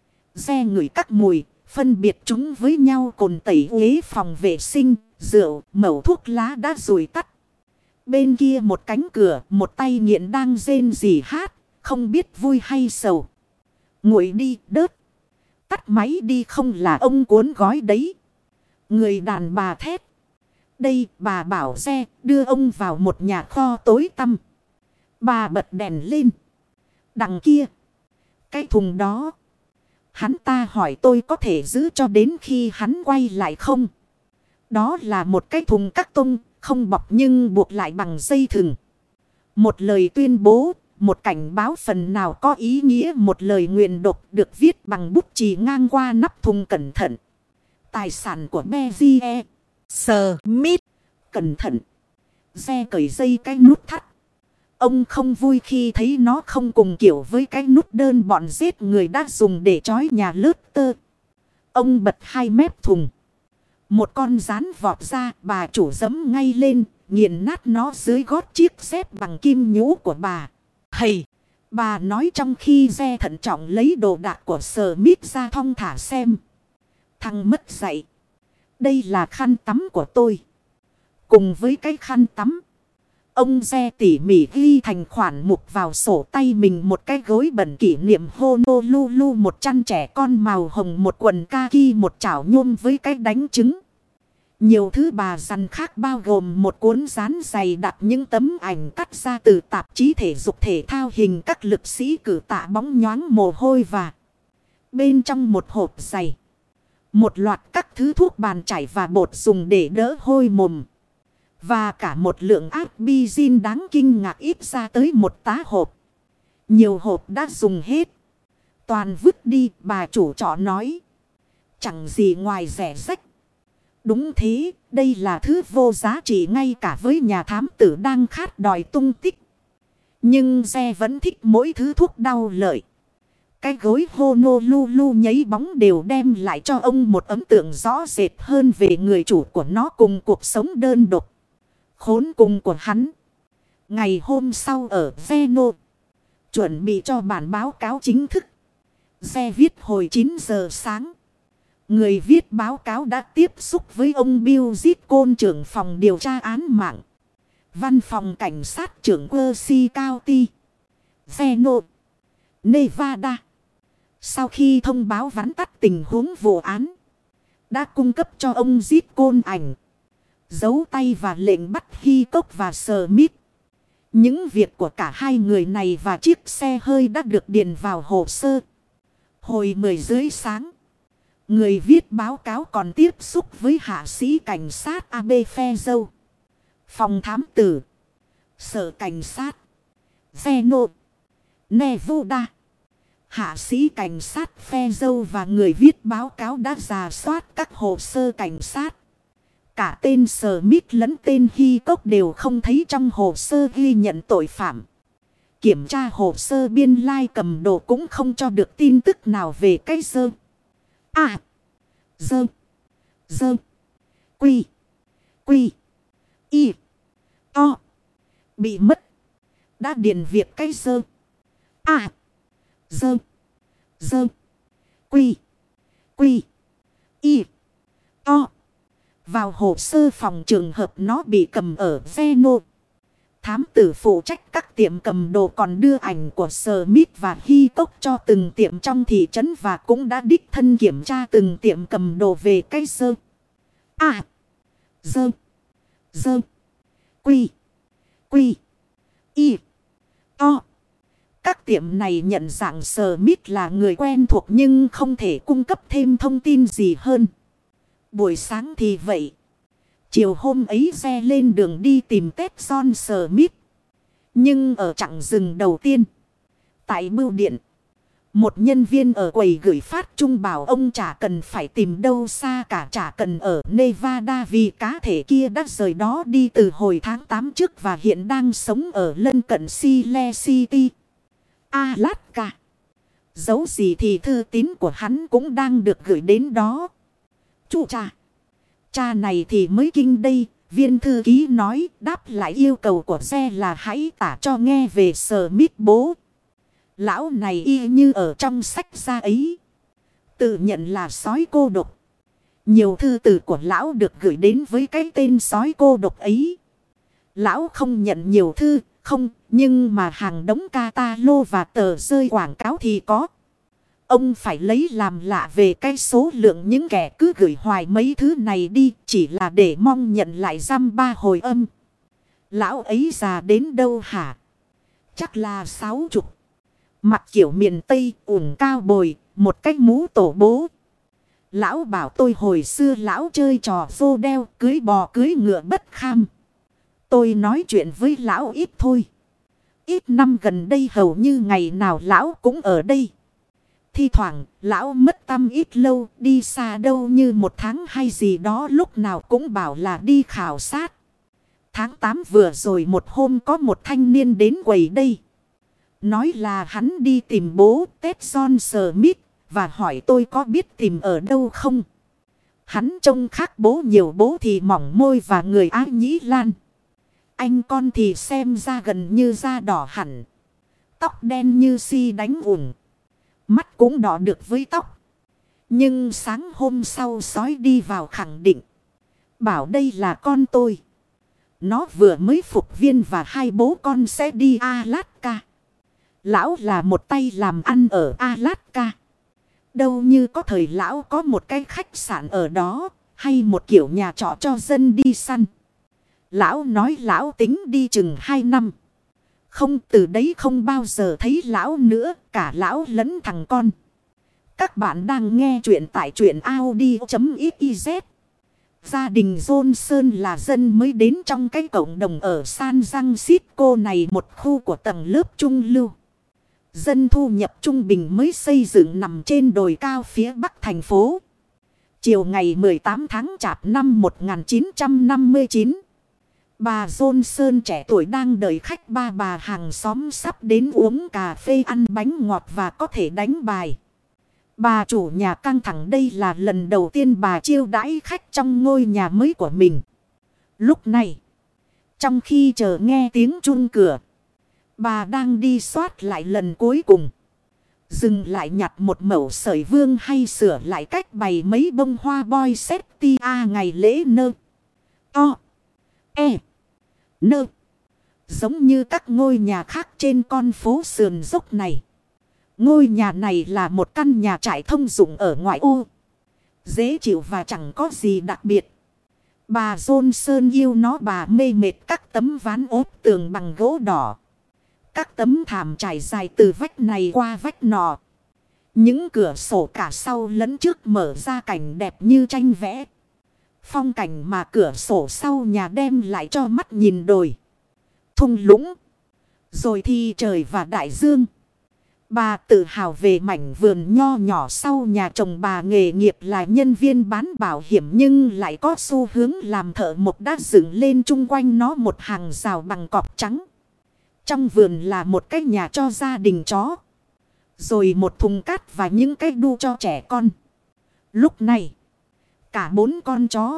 Xe ngửi các mùi. Phân biệt chúng với nhau cồn tẩy uế phòng vệ sinh. Rượu, mẩu thuốc lá đã rùi tắt. Bên kia một cánh cửa. Một tay nghiện đang rên rỉ hát. Không biết vui hay sầu. Nguội đi đớt. Tắt máy đi không là ông cuốn gói đấy. Người đàn bà thét. Đây bà bảo xe đưa ông vào một nhà kho tối tăm. Bà bật đèn lên. Đằng kia. Cái thùng đó. Hắn ta hỏi tôi có thể giữ cho đến khi hắn quay lại không? Đó là một cái thùng cắt tông. Không bọc nhưng buộc lại bằng dây thừng. Một lời tuyên bố. Một cảnh báo phần nào có ý nghĩa, một lời nguyền độc được viết bằng bút chì ngang qua nắp thùng cẩn thận. Tài sản của Bezie Smith. Cẩn thận. Xe cởi dây cái nút thắt. Ông không vui khi thấy nó không cùng kiểu với cái nút đơn bọn giết người đã dùng để trói nhà lướt tơ. Ông bật 2 mép thùng. Một con rán vọt ra, bà chủ giẫm ngay lên, nghiền nát nó dưới gót chiếc xếp bằng kim nhũ của bà. Hầy! Bà nói trong khi xe thận trọng lấy đồ đạc của Smith ra thong thả xem. Thằng mất dạy. Đây là khăn tắm của tôi. Cùng với cái khăn tắm. Ông xe tỉ mỉ ghi thành khoản mục vào sổ tay mình một cái gối bẩn kỷ niệm Honolulu, một chăn trẻ con màu hồng, một quần kaki, một chảo nhôm với cái đánh trứng. Nhiều thứ bà dằn khác bao gồm một cuốn dán dày đặt những tấm ảnh cắt ra từ tạp chí thể dục thể thao hình các lực sĩ cử tạ bóng nhoáng mồ hôi và bên trong một hộp giày. Một loạt các thứ thuốc bàn chải và bột dùng để đỡ hôi mồm. Và cả một lượng Adbizin đáng kinh ngạc ít ra tới một tá hộp. Nhiều hộp đã dùng hết. Toàn vứt đi, bà chủ trọ nói. Chẳng gì ngoài rẻ rách. Đúng thế, đây là thứ vô giá trị ngay cả với nhà thám tử đang khát đòi tung tích. Nhưng xe vẫn thích mỗi thứ thuốc đau lợi. Cái gối Honolulu nháy bóng đều đem lại cho ông một ấn tượng rõ rệt hơn về người chủ của nó cùng cuộc sống đơn độc. Khốn cùng của hắn. Ngày hôm sau ở Veno. Chuẩn bị cho bản báo cáo chính thức. Xe viết hồi 9 giờ sáng. Người viết báo cáo đã tiếp xúc với ông Bill Zitcon, trưởng phòng điều tra án mạng. Văn phòng cảnh sát trưởng Percy County. Veno, Nevada. Sau khi thông báo vắn tắt tình huống vụ án. Đã cung cấp cho ông Zitcon ảnh. Dấu tay và lệnh bắt Hickok và Smith. Những việc của cả hai người này và chiếc xe hơi đã được điền vào hồ sơ. Hồi 10 rưỡi sáng. Người viết báo cáo còn tiếp xúc với hạ sĩ cảnh sát A.B. Fezzo. Phòng thám tử. Sở cảnh sát. Veno, Nevada. Hạ sĩ cảnh sát Fezzo và người viết báo cáo đã rà soát các hồ sơ cảnh sát. Cả tên Smith lẫn tên Hickok đều không thấy trong hồ sơ ghi nhận tội phạm. Kiểm tra hồ sơ biên lai cầm đồ cũng không cho được tin tức nào về cái dơ. À. Dơ. Dơ. Quy. Quy. Y. To. Bị mất. Đã điền việc cái dơ. À. Dơ. Dơ. Quy. Quy. Y. To. Vào hồ sơ phòng trường hợp nó bị cầm ở Veno. Thám tử phụ trách các tiệm cầm đồ còn đưa ảnh của Smith và Hickok cho từng tiệm trong thị trấn và cũng đã đích thân kiểm tra từng tiệm cầm đồ về cái dơ. À. Dơ. Dơ. Quy. Quy. Y. To. Các tiệm này nhận dạng Smith là người quen thuộc nhưng không thể cung cấp thêm thông tin gì hơn. Buổi sáng thì vậy. Chiều hôm ấy xe lên đường đi tìm Ted John Smith. Nhưng ở chặng dừng đầu tiên. Tại bưu điện. Một nhân viên ở quầy gửi phát trung bảo ông chả cần phải tìm đâu xa cả, chả cần ở Nevada vì cá thể kia đã rời đó đi từ hồi tháng 8 trước và hiện đang sống ở lân cận Sile City, Alaska. Dẫu gì thì thư tín của hắn cũng đang được gửi đến đó. Chú cha này thì mới kinh đây. Viên thư ký nói đáp lại yêu cầu của xe là hãy tả cho nghe về Smith bố. Lão này y như ở trong sách ra ấy. Tự nhận là sói cô độc. Nhiều thư từ của lão được gửi đến với cái tên sói cô độc ấy. Lão không nhận nhiều thư, không, nhưng mà hàng đống catalog và tờ rơi quảng cáo thì có. Ông phải lấy làm lạ về cái số lượng những kẻ cứ gửi hoài mấy thứ này đi, chỉ là để mong nhận lại dăm ba hồi âm. Lão ấy già đến đâu hả? Chắc là 60. Mặt kiểu miền Tây, ủng cao bồi, một cái mũ tổ bố. Lão bảo tôi hồi xưa lão chơi trò vô đeo, cưới bò cưới ngựa bất kham. Tôi nói chuyện với lão ít thôi. Ít năm gần đây hầu như ngày nào lão cũng ở đây. Thi thoảng lão mất tăm ít lâu, đi xa đâu như một tháng hay gì đó, lúc nào cũng bảo là đi khảo sát. Tháng 8 vừa rồi một hôm có một thanh niên đến quầy đây. Nói là hắn đi tìm bố Ted John Smith và hỏi tôi có biết tìm ở đâu không. Hắn trông khác bố nhiều, bố thì mỏng môi và người Ái Nhĩ Lan. Anh con thì xem ra gần như da đỏ hẳn. Tóc đen như si đánh ủng. Mắt cũng đỏ được với tóc. Nhưng sáng hôm sau sói đi vào khẳng định. Bảo đây là con tôi. Nó vừa mới phục viên và hai bố con sẽ đi Alaska. Lão là một tay làm ăn ở Alaska. Đâu như có thời lão có một cái khách sạn ở đó. Hay một kiểu nhà trọ cho dân đi săn. Lão nói lão tính đi chừng 2 năm. Không, từ đấy không bao giờ thấy lão nữa, cả lão lẫn thằng con. Các bạn đang nghe chuyện tại truyện audio.xyz. Gia đình Johnson là dân mới đến trong cái cộng đồng ở San Francisco này, một khu của tầng lớp trung lưu. Dân thu nhập trung bình mới xây dựng nằm trên đồi cao phía bắc thành phố. Chiều ngày 18 tháng Chạp năm 1959. Bà Johnson trẻ tuổi đang đợi khách ba bà hàng xóm sắp đến uống cà phê, ăn bánh ngọt và có thể đánh bài. Bà chủ nhà căng thẳng, đây là lần đầu tiên bà chiêu đãi khách trong ngôi nhà mới của mình. Lúc này, trong khi chờ nghe tiếng chuông cửa, bà đang đi soát lại lần cuối cùng. Dừng lại nhặt một mẩu sợi vương hay sửa lại cách bày mấy bông hoa boy settia ngày lễ nơ. To. E. Nơ. Giống như các ngôi nhà khác trên con phố sườn dốc này. Ngôi nhà này là một căn nhà trại thông dụng ở ngoại ô. Dễ chịu và chẳng có gì đặc biệt. Bà Johnson yêu nó, bà mê mệt các tấm ván ốp tường bằng gỗ đỏ. Các tấm thảm trải dài từ vách này qua vách nọ. Những cửa sổ cả sau lẫn trước mở ra cảnh đẹp như tranh vẽ. Phong cảnh mà cửa sổ sau nhà đem lại cho mắt nhìn đồi, thung lũng, rồi thì trời và đại dương. Bà tự hào về mảnh vườn nho nhỏ sau nhà chồng. Bà nghề nghiệp là nhân viên bán bảo hiểm nhưng lại có xu hướng làm thợ mộc, đã dựng lên chung quanh nó một hàng rào bằng cọp trắng. Trong vườn là một cái nhà cho gia đình chó, rồi một thùng cát và những cái đu cho trẻ con. Lúc này, cả 4 con chó,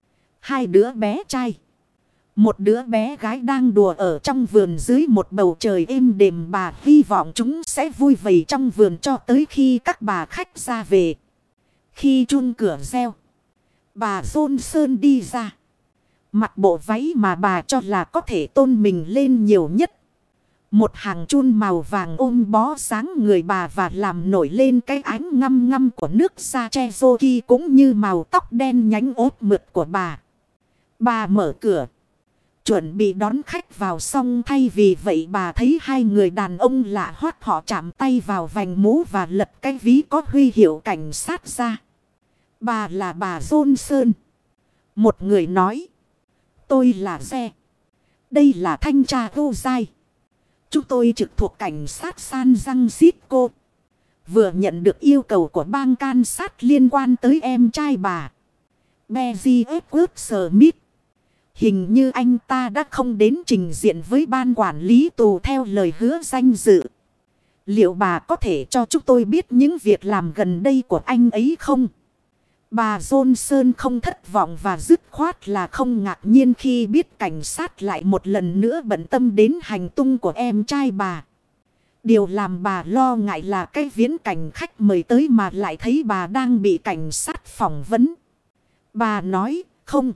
2 đứa bé trai, một đứa bé gái đang đùa ở trong vườn dưới một bầu trời êm đềm. Bà hy vọng chúng sẽ vui vầy trong vườn cho tới khi các bà khách ra về. Khi chuông cửa reo, bà Johnson đi ra, mặc bộ váy mà bà cho là có thể tôn mình lên nhiều nhất. Một hàng chun màu vàng ôm bó sáng người bà và làm nổi lên cái ánh ngăm ngăm của nước da Cherokee, cũng như màu tóc đen nhánh ốp mượt của bà. Bà mở cửa, chuẩn bị đón khách vào, xong thay vì vậy bà thấy 2 người đàn ông lạ hoắc. Họ chạm tay vào vành mũ và lật cái ví có huy hiệu cảnh sát ra. Bà là bà Johnson. Một người nói, tôi là Xe. Đây là thanh tra Gozai. Chúng tôi trực thuộc cảnh sát San Francisco. Vừa nhận được yêu cầu của bang Kansas liên quan tới em trai bà, Becky Edward Smith. Hình như anh ta đã không đến trình diện với ban quản lý tù theo lời hứa danh dự. Liệu bà có thể cho chúng tôi biết những việc làm gần đây của anh ấy không? Bà Johnson không thất vọng và dứt khoát là không ngạc nhiên khi biết cảnh sát lại một lần nữa bận tâm đến hành tung của em trai bà. Điều làm bà lo ngại là cái viễn cảnh khách mời tới mà lại thấy bà đang bị cảnh sát phỏng vấn. Bà nói,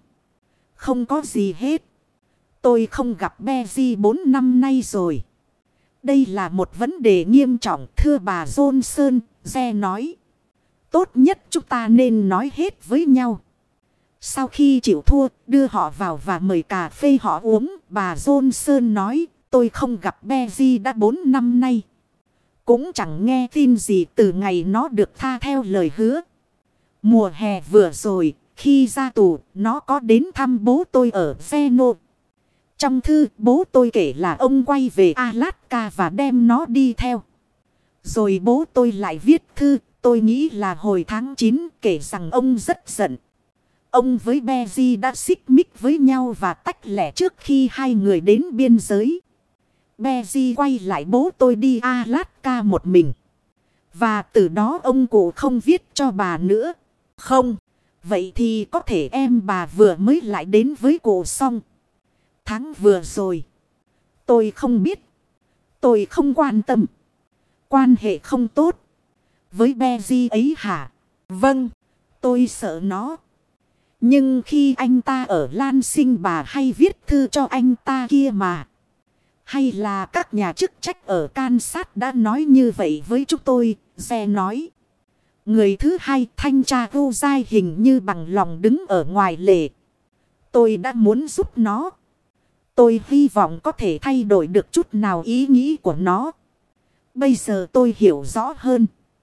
không có gì hết. Tôi không gặp Becky 4 năm nay rồi. Đây là một vấn đề nghiêm trọng, thưa bà Johnson, Xe nói. Tốt nhất chúng ta nên nói hết với nhau. Sau khi chịu thua, đưa họ vào và mời cà phê họ uống. Bà Johnson nói, tôi không gặp Becky đã 4 năm nay. Cũng chẳng nghe tin gì từ ngày nó được tha theo lời hứa. Mùa hè vừa rồi, khi ra tù, nó có đến thăm bố tôi ở Veno. Trong thư, bố tôi kể là ông quay về Alaska và đem nó đi theo. Rồi bố tôi lại viết thư, tôi nghĩ là hồi tháng 9, kể rằng ông rất giận. Ông với Becky đã xích mích với nhau và tách lẻ trước khi 2 người đến biên giới. Becky quay lại bố tôi đi Alaska một mình. Và từ đó ông cụ không viết cho bà nữa. Không, vậy thì có thể em bà vừa mới lại đến với cụ xong tháng vừa rồi. Tôi không biết. Tôi không quan tâm. Quan hệ không tốt với Becky ấy hả? Vâng, tôi sợ nó. Nhưng khi anh ta ở Lan Sinh bà hay viết thư cho anh ta kia mà. Hay là các nhà chức trách ở Kansas đã nói như vậy với chúng tôi, Xe nói. Người thứ hai, thanh tra Gozai, hình như bằng lòng đứng ở ngoài lề. Tôi đã muốn giúp nó. Tôi hy vọng có thể thay đổi được chút nào ý nghĩ của nó. Bây giờ tôi hiểu rõ hơn.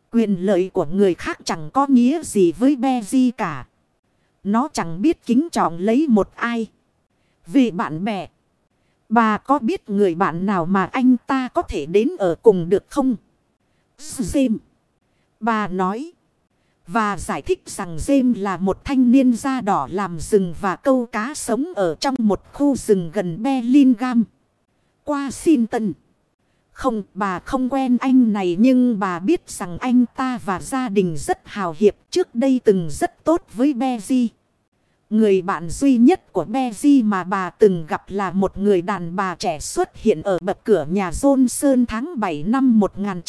Quyền lợi của người khác chẳng có nghĩa gì với Beji cả. Nó chẳng biết kính trọng lấy một ai. Vì bạn bè, bà có biết người bạn nào mà anh ta có thể đến ở cùng được không? James, bà nói. Và giải thích rằng James là một thanh niên da đỏ làm rừng và câu cá sống ở trong một khu rừng gần Bellingham, Washington. Không, bà không quen anh này nhưng bà biết rằng anh ta và gia đình rất hào hiệp, trước đây từng rất tốt với Beji. Người bạn duy nhất của Beji mà bà từng gặp là một người đàn bà trẻ xuất hiện ở bậc cửa nhà Johnson tháng 7 năm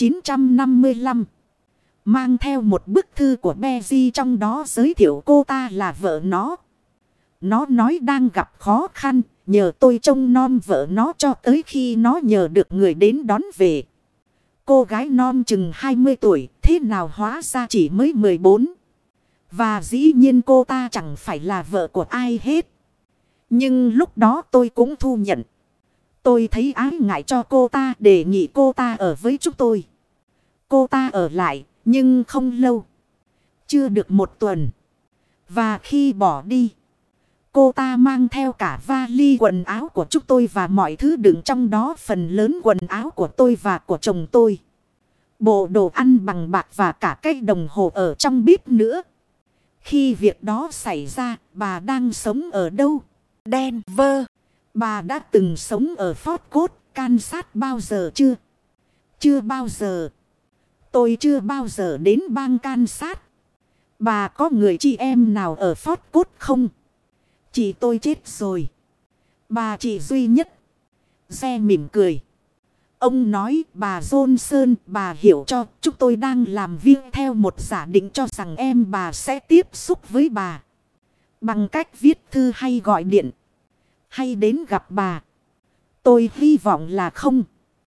1955. Mang theo một bức thư của Beji, trong đó giới thiệu cô ta là vợ nó. Nó nói đang gặp khó khăn, nhờ tôi trông nom vợ nó cho tới khi nó nhờ được người đến đón về. Cô gái non chừng 20 tuổi, thế nào hóa ra chỉ mới 14. Và dĩ nhiên cô ta chẳng phải là vợ của ai hết. Nhưng lúc đó tôi cũng thu nhận. Tôi thấy ái ngại cho cô ta, đề nghị cô ta ở với chúng tôi. Cô ta ở lại, nhưng không lâu. Chưa được một tuần. Và khi bỏ đi, cô ta mang theo cả vali quần áo của chúng tôi và mọi thứ đựng trong đó, phần lớn quần áo của tôi và của chồng tôi. Bộ đồ ăn bằng bạc và cả cái đồng hồ ở trong bếp nữa. Khi việc đó xảy ra, bà đang sống ở đâu? Denver. Bà đã từng sống ở Fort Worth, Kansas bao giờ chưa? Chưa bao giờ. Tôi chưa bao giờ đến bang Kansas. Bà có người chị em nào ở Fort Worth không? Chị tôi chết rồi. Bà chị duy nhất. Xe mỉm cười. Ông nói, bà Johnson, bà hiểu cho, chúng tôi đang làm việc theo một giả định cho rằng em bà sẽ tiếp xúc với bà. Bằng cách viết thư hay gọi điện. Hay đến gặp bà. Tôi hy vọng là không.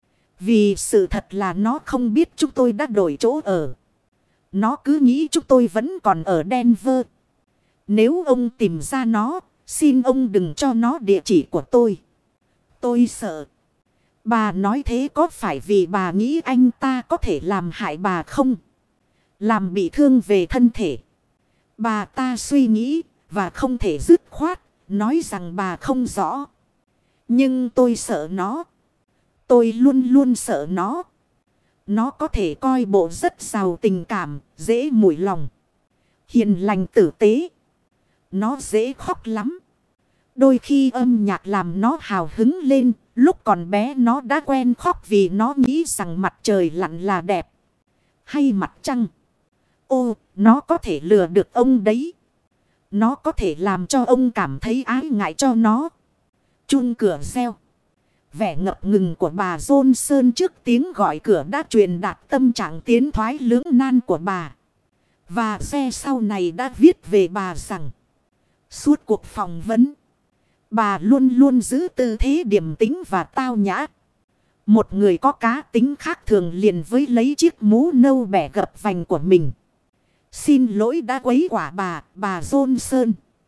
Vì sự thật là nó không biết chúng tôi đã đổi chỗ ở. Nó cứ nghĩ chúng tôi vẫn còn ở Denver. Nếu ông tìm ra nó, xin ông đừng cho nó địa chỉ của tôi. Tôi sợ. Bà nói thế có phải vì bà nghĩ anh ta có thể làm hại bà không? Làm bị thương về thân thể. Bà ta suy nghĩ và không thể dứt khoát, nói rằng bà không rõ. Nhưng tôi sợ nó. Tôi luôn luôn sợ nó. Nó có thể coi bộ rất giàu tình cảm, dễ mùi lòng. Hiền lành tử tế. Nó dễ khóc lắm. Đôi khi âm nhạc làm nó hào hứng lên. Lúc còn bé nó đã quen khóc vì nó nghĩ rằng mặt trời lặn là đẹp. Hay mặt trăng. Ô, nó có thể lừa được ông đấy. Nó có thể làm cho ông cảm thấy ái ngại cho nó. Chun cửa reo. Vẻ ngập ngừng của bà Johnson trước tiếng gọi cửa đã truyền đạt tâm trạng tiến thoái lưỡng nan của bà. Và xe sau này đã viết về bà rằng suốt cuộc phỏng vấn, bà luôn luôn giữ tư thế điềm tĩnh và tao nhã. Một người có cá tính khác thường liền với lấy chiếc mũ nâu bẻ gập vành của mình. Xin lỗi đã quấy quả bà Johnson.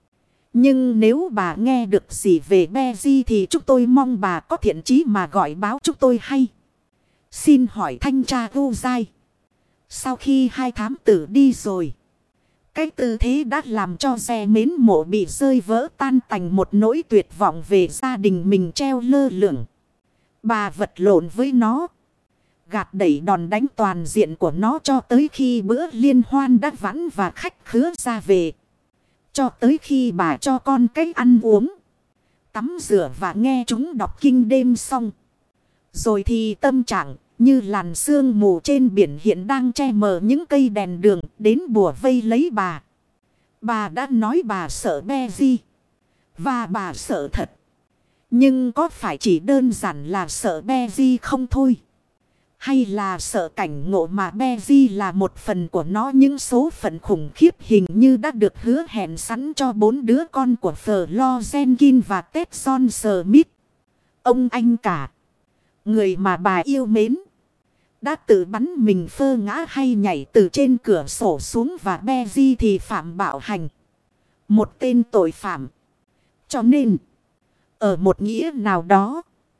Nhưng nếu bà nghe được gì về Beji thì chúng tôi mong bà có thiện chí mà gọi báo chúng tôi hay. Xin hỏi thanh tra Guzai. Sau khi hai thám tử đi rồi, cái tư thế đã làm cho xe mến mộ bị rơi vỡ tan tành, một nỗi tuyệt vọng về gia đình mình treo lơ lửng. Bà vật lộn với nó, gạt đẩy đòn đánh toàn diện của nó cho tới khi bữa liên hoan đã vãn và khách khứa ra về. Cho tới khi bà cho con cái ăn uống, tắm rửa và nghe chúng đọc kinh đêm xong. Rồi thì tâm trạng như làn sương mù trên biển hiện đang che mờ những cây đèn đường đến bùa vây lấy bà. Bà đã nói bà sợ Beji. Và bà sợ thật. Nhưng có phải chỉ đơn giản là sợ Beji không thôi? Hay là sợ cảnh ngộ mà Beji là một phần của nó, những số phận khủng khiếp hình như đã được hứa hẹn sẵn cho 4 đứa con của Flo Jenkins và Ted John Smith. Ông anh cả, người mà bà yêu mến, đã tự bắn mình phơ ngã hay nhảy từ trên cửa sổ xuống, và Beji thì phạm bạo hành. Một tên tội phạm. Cho nên, ở một nghĩa nào đó,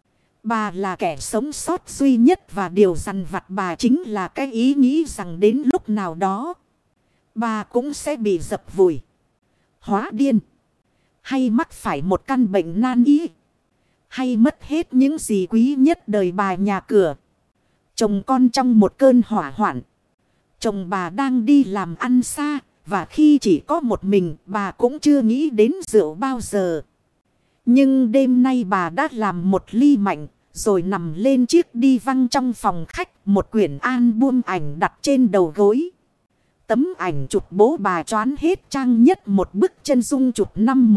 Bà là kẻ sống sót duy nhất và điều dằn vặt bà chính là cái ý nghĩ rằng đến lúc nào đó bà cũng sẽ bị dập vùi, hóa điên, hay mắc phải một căn bệnh nan y, hay mất hết những gì quý nhất đời bà, nhà cửa, chồng con trong một cơn hỏa hoạn. Chồng bà đang đi làm ăn xa, và khi chỉ có một mình bà cũng chưa nghĩ đến rượu bao giờ. Nhưng đêm nay bà đã làm một ly mạnh, rồi nằm lên chiếc đi văng trong phòng khách, một quyển album ảnh đặt trên đầu gối. Tấm ảnh chụp bố bà choán hết trang nhất, một bức chân dung chụp năm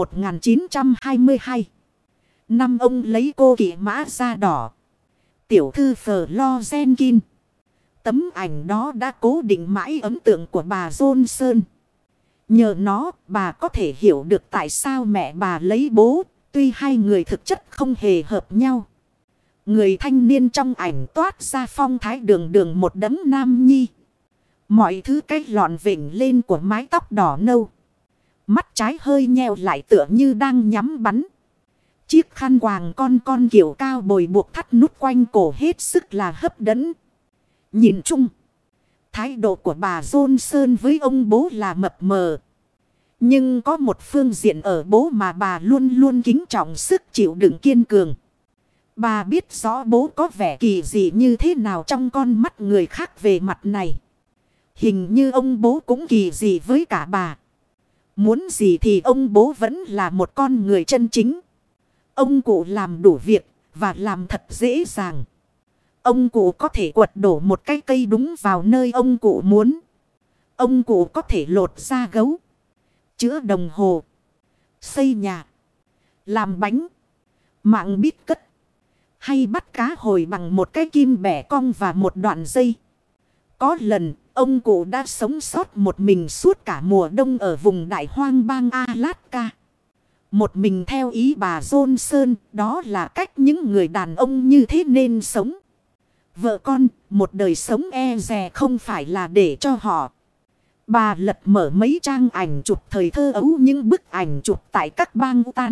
1922. Năm ông lấy cô kỵ mã da đỏ, tiểu thư Florence. Tấm ảnh đó đã cố định mãi ấn tượng của bà Johnson. Nhờ nó, bà có thể hiểu được tại sao mẹ bà lấy bố, tuy hai người thực chất không hề hợp nhau. Người thanh niên trong ảnh toát ra phong thái đường đường một đấng nam nhi. Mọi thứ cách lọn vỉnh lên của mái tóc đỏ nâu. Mắt trái hơi nheo lại tựa như đang nhắm bắn. Chiếc khăn quàng con kiểu cao bồi buộc thắt nút quanh cổ hết sức là hấp dẫn. Nhìn chung, thái độ của bà Johnson với ông bố là mập mờ. Nhưng có một phương diện ở bố mà bà luôn luôn kính trọng sức chịu đựng kiên cường. Bà biết rõ bố có vẻ kỳ dị như thế nào trong con mắt người khác về mặt này. Hình như ông bố cũng kỳ dị với cả bà. Muốn gì thì ông bố vẫn là một con người chân chính. Ông cụ làm đủ việc và làm thật dễ dàng. Ông cụ có thể quật đổ một cái cây đúng vào nơi ông cụ muốn. Ông cụ có thể lột da gấu, chữa đồng hồ, xây nhà, làm bánh, mạng bít cất, hay bắt cá hồi bằng một cái kim bẻ cong và một đoạn dây. Có lần, ông cụ đã sống sót một mình suốt cả mùa đông ở vùng đại hoang bang Alaska. Một mình theo ý bà Johnson, đó là cách những người đàn ông như thế nên sống. Vợ con, một đời sống e dè không phải là để cho họ. Bà lật mở mấy trang ảnh chụp thời thơ ấu, những bức ảnh chụp tại các bang Utah,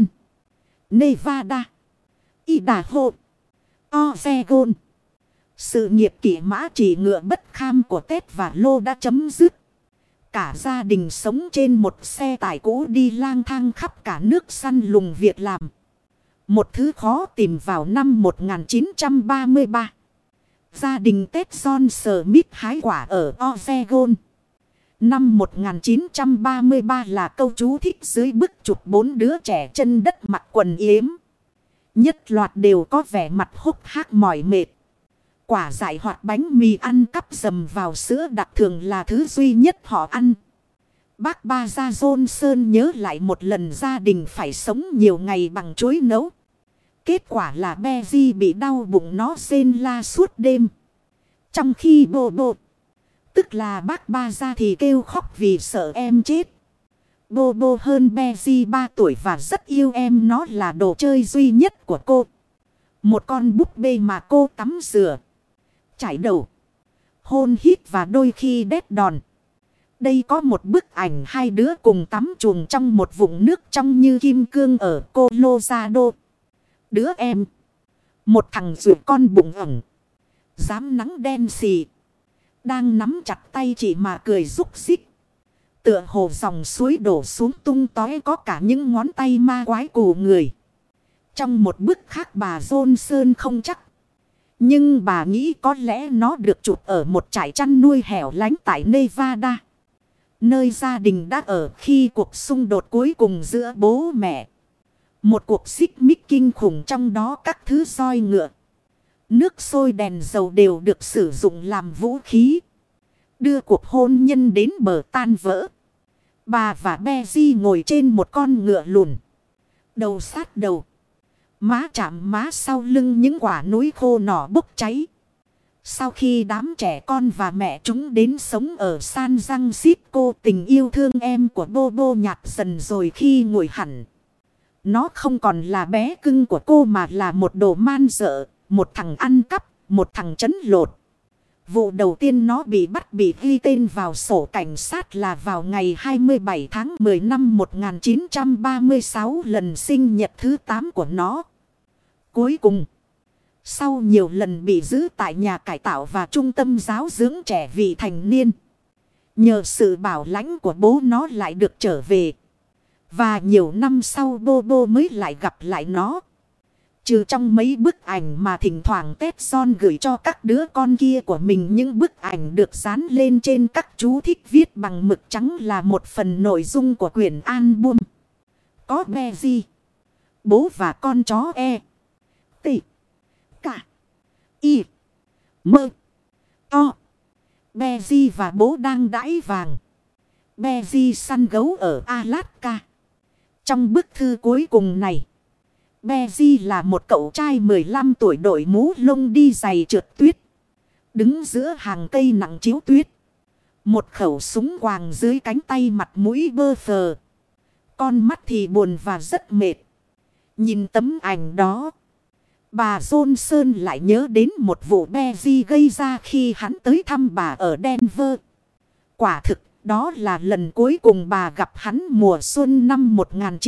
Nevada, Idaho, Oregon. Sự nghiệp kỵ mã chỉ ngựa bất kham của Ted và Lô đã chấm dứt. Cả gia đình sống trên một xe tải cũ đi lang thang khắp cả nước săn lùng việc làm. Một thứ khó tìm vào năm 1933. Gia đình Ted John Smith hái quả ở Oregon. Năm 1933 là câu chú thích dưới bức chụp 4 đứa trẻ chân đất mặc quần yếm. Nhất loạt đều có vẻ mặt hốc hác mỏi mệt. Quả dại hoặc bánh mì ăn cắp dầm vào sữa đặc thường là thứ duy nhất họ ăn. Bác ba gia Johnson nhớ lại một lần gia đình phải sống nhiều ngày bằng chuối nấu. Kết quả là Becky bị đau bụng, nó rên la suốt đêm. Trong khi Bobo, tức là bác ba gia, thì kêu khóc vì sợ em chết. Bobo hơn Becky 3 tuổi và rất yêu em, nó là đồ chơi duy nhất của cô. Một con búp bê mà cô tắm rửa, chải đầu, hôn hít và đôi khi đét đòn. Đây có một bức ảnh hai đứa cùng tắm chuồng trong một vũng nước trong như kim cương ở Colorado. Đứa em, một thằng ruột con bụng ẩn, dám nắng đen xì, đang nắm chặt tay chị mà cười rúc xích. Tựa hồ dòng suối đổ xuống tung tóe, có cả những ngón tay ma quái cù người. Trong một bức khác bà Johnson không chắc, nhưng bà nghĩ có lẽ nó được chụp ở một trại chăn nuôi hẻo lánh tại Nevada, nơi gia đình đã ở khi cuộc xung đột cuối cùng giữa bố mẹ. Một cuộc xích mích kinh khủng, trong đó các thứ roi ngựa, nước sôi, đèn dầu đều được sử dụng làm vũ khí, đưa cuộc hôn nhân đến bờ tan vỡ. Bà và Becky ngồi trên một con ngựa lùn, đầu sát đầu, má chạm má, sau lưng những quả núi khô nỏ bốc cháy. Sau khi đám trẻ con và mẹ chúng đến sống ở San Francisco, tình yêu thương em của Bobo nhạt dần rồi khi nguội hẳn. Nó không còn là bé cưng của cô mà là một đồ man dợ, một thằng ăn cắp, một thằng trấn lột. Vụ đầu tiên nó bị bắt, bị ghi tên vào sổ cảnh sát là vào ngày 27 tháng 10 năm 1936, lần sinh nhật thứ 8 của nó. Cuối cùng, Sau nhiều lần bị giữ tại nhà cải tạo và trung tâm giáo dưỡng trẻ vị thành niên. Nhờ sự bảo lãnh của bố nó lại được trở về. Và nhiều năm sau Bobo mới lại gặp lại nó. Trừ trong mấy bức ảnh mà thỉnh thoảng Tetson gửi cho các đứa con kia của mình, những bức ảnh được dán lên trên các chú thích viết bằng mực trắng là một phần nội dung của quyển album. Có Beji, bố và con chó E, T, K, I, Mơ, To. Beji và bố đang đãi vàng. Beji săn gấu ở Alaska. Trong bức thư cuối cùng này, Beji là một cậu trai 15 tuổi đội mũ lông đi giày trượt tuyết. Đứng giữa hàng cây nặng chiếu tuyết. Một khẩu súng quàng dưới cánh tay, mặt mũi bơ phờ. Con mắt thì buồn và rất mệt. Nhìn tấm ảnh đó, bà Johnson lại nhớ đến một vụ Beji gây ra khi hắn tới thăm bà ở Denver. Quả thực, đó là lần cuối cùng bà gặp hắn mùa xuân năm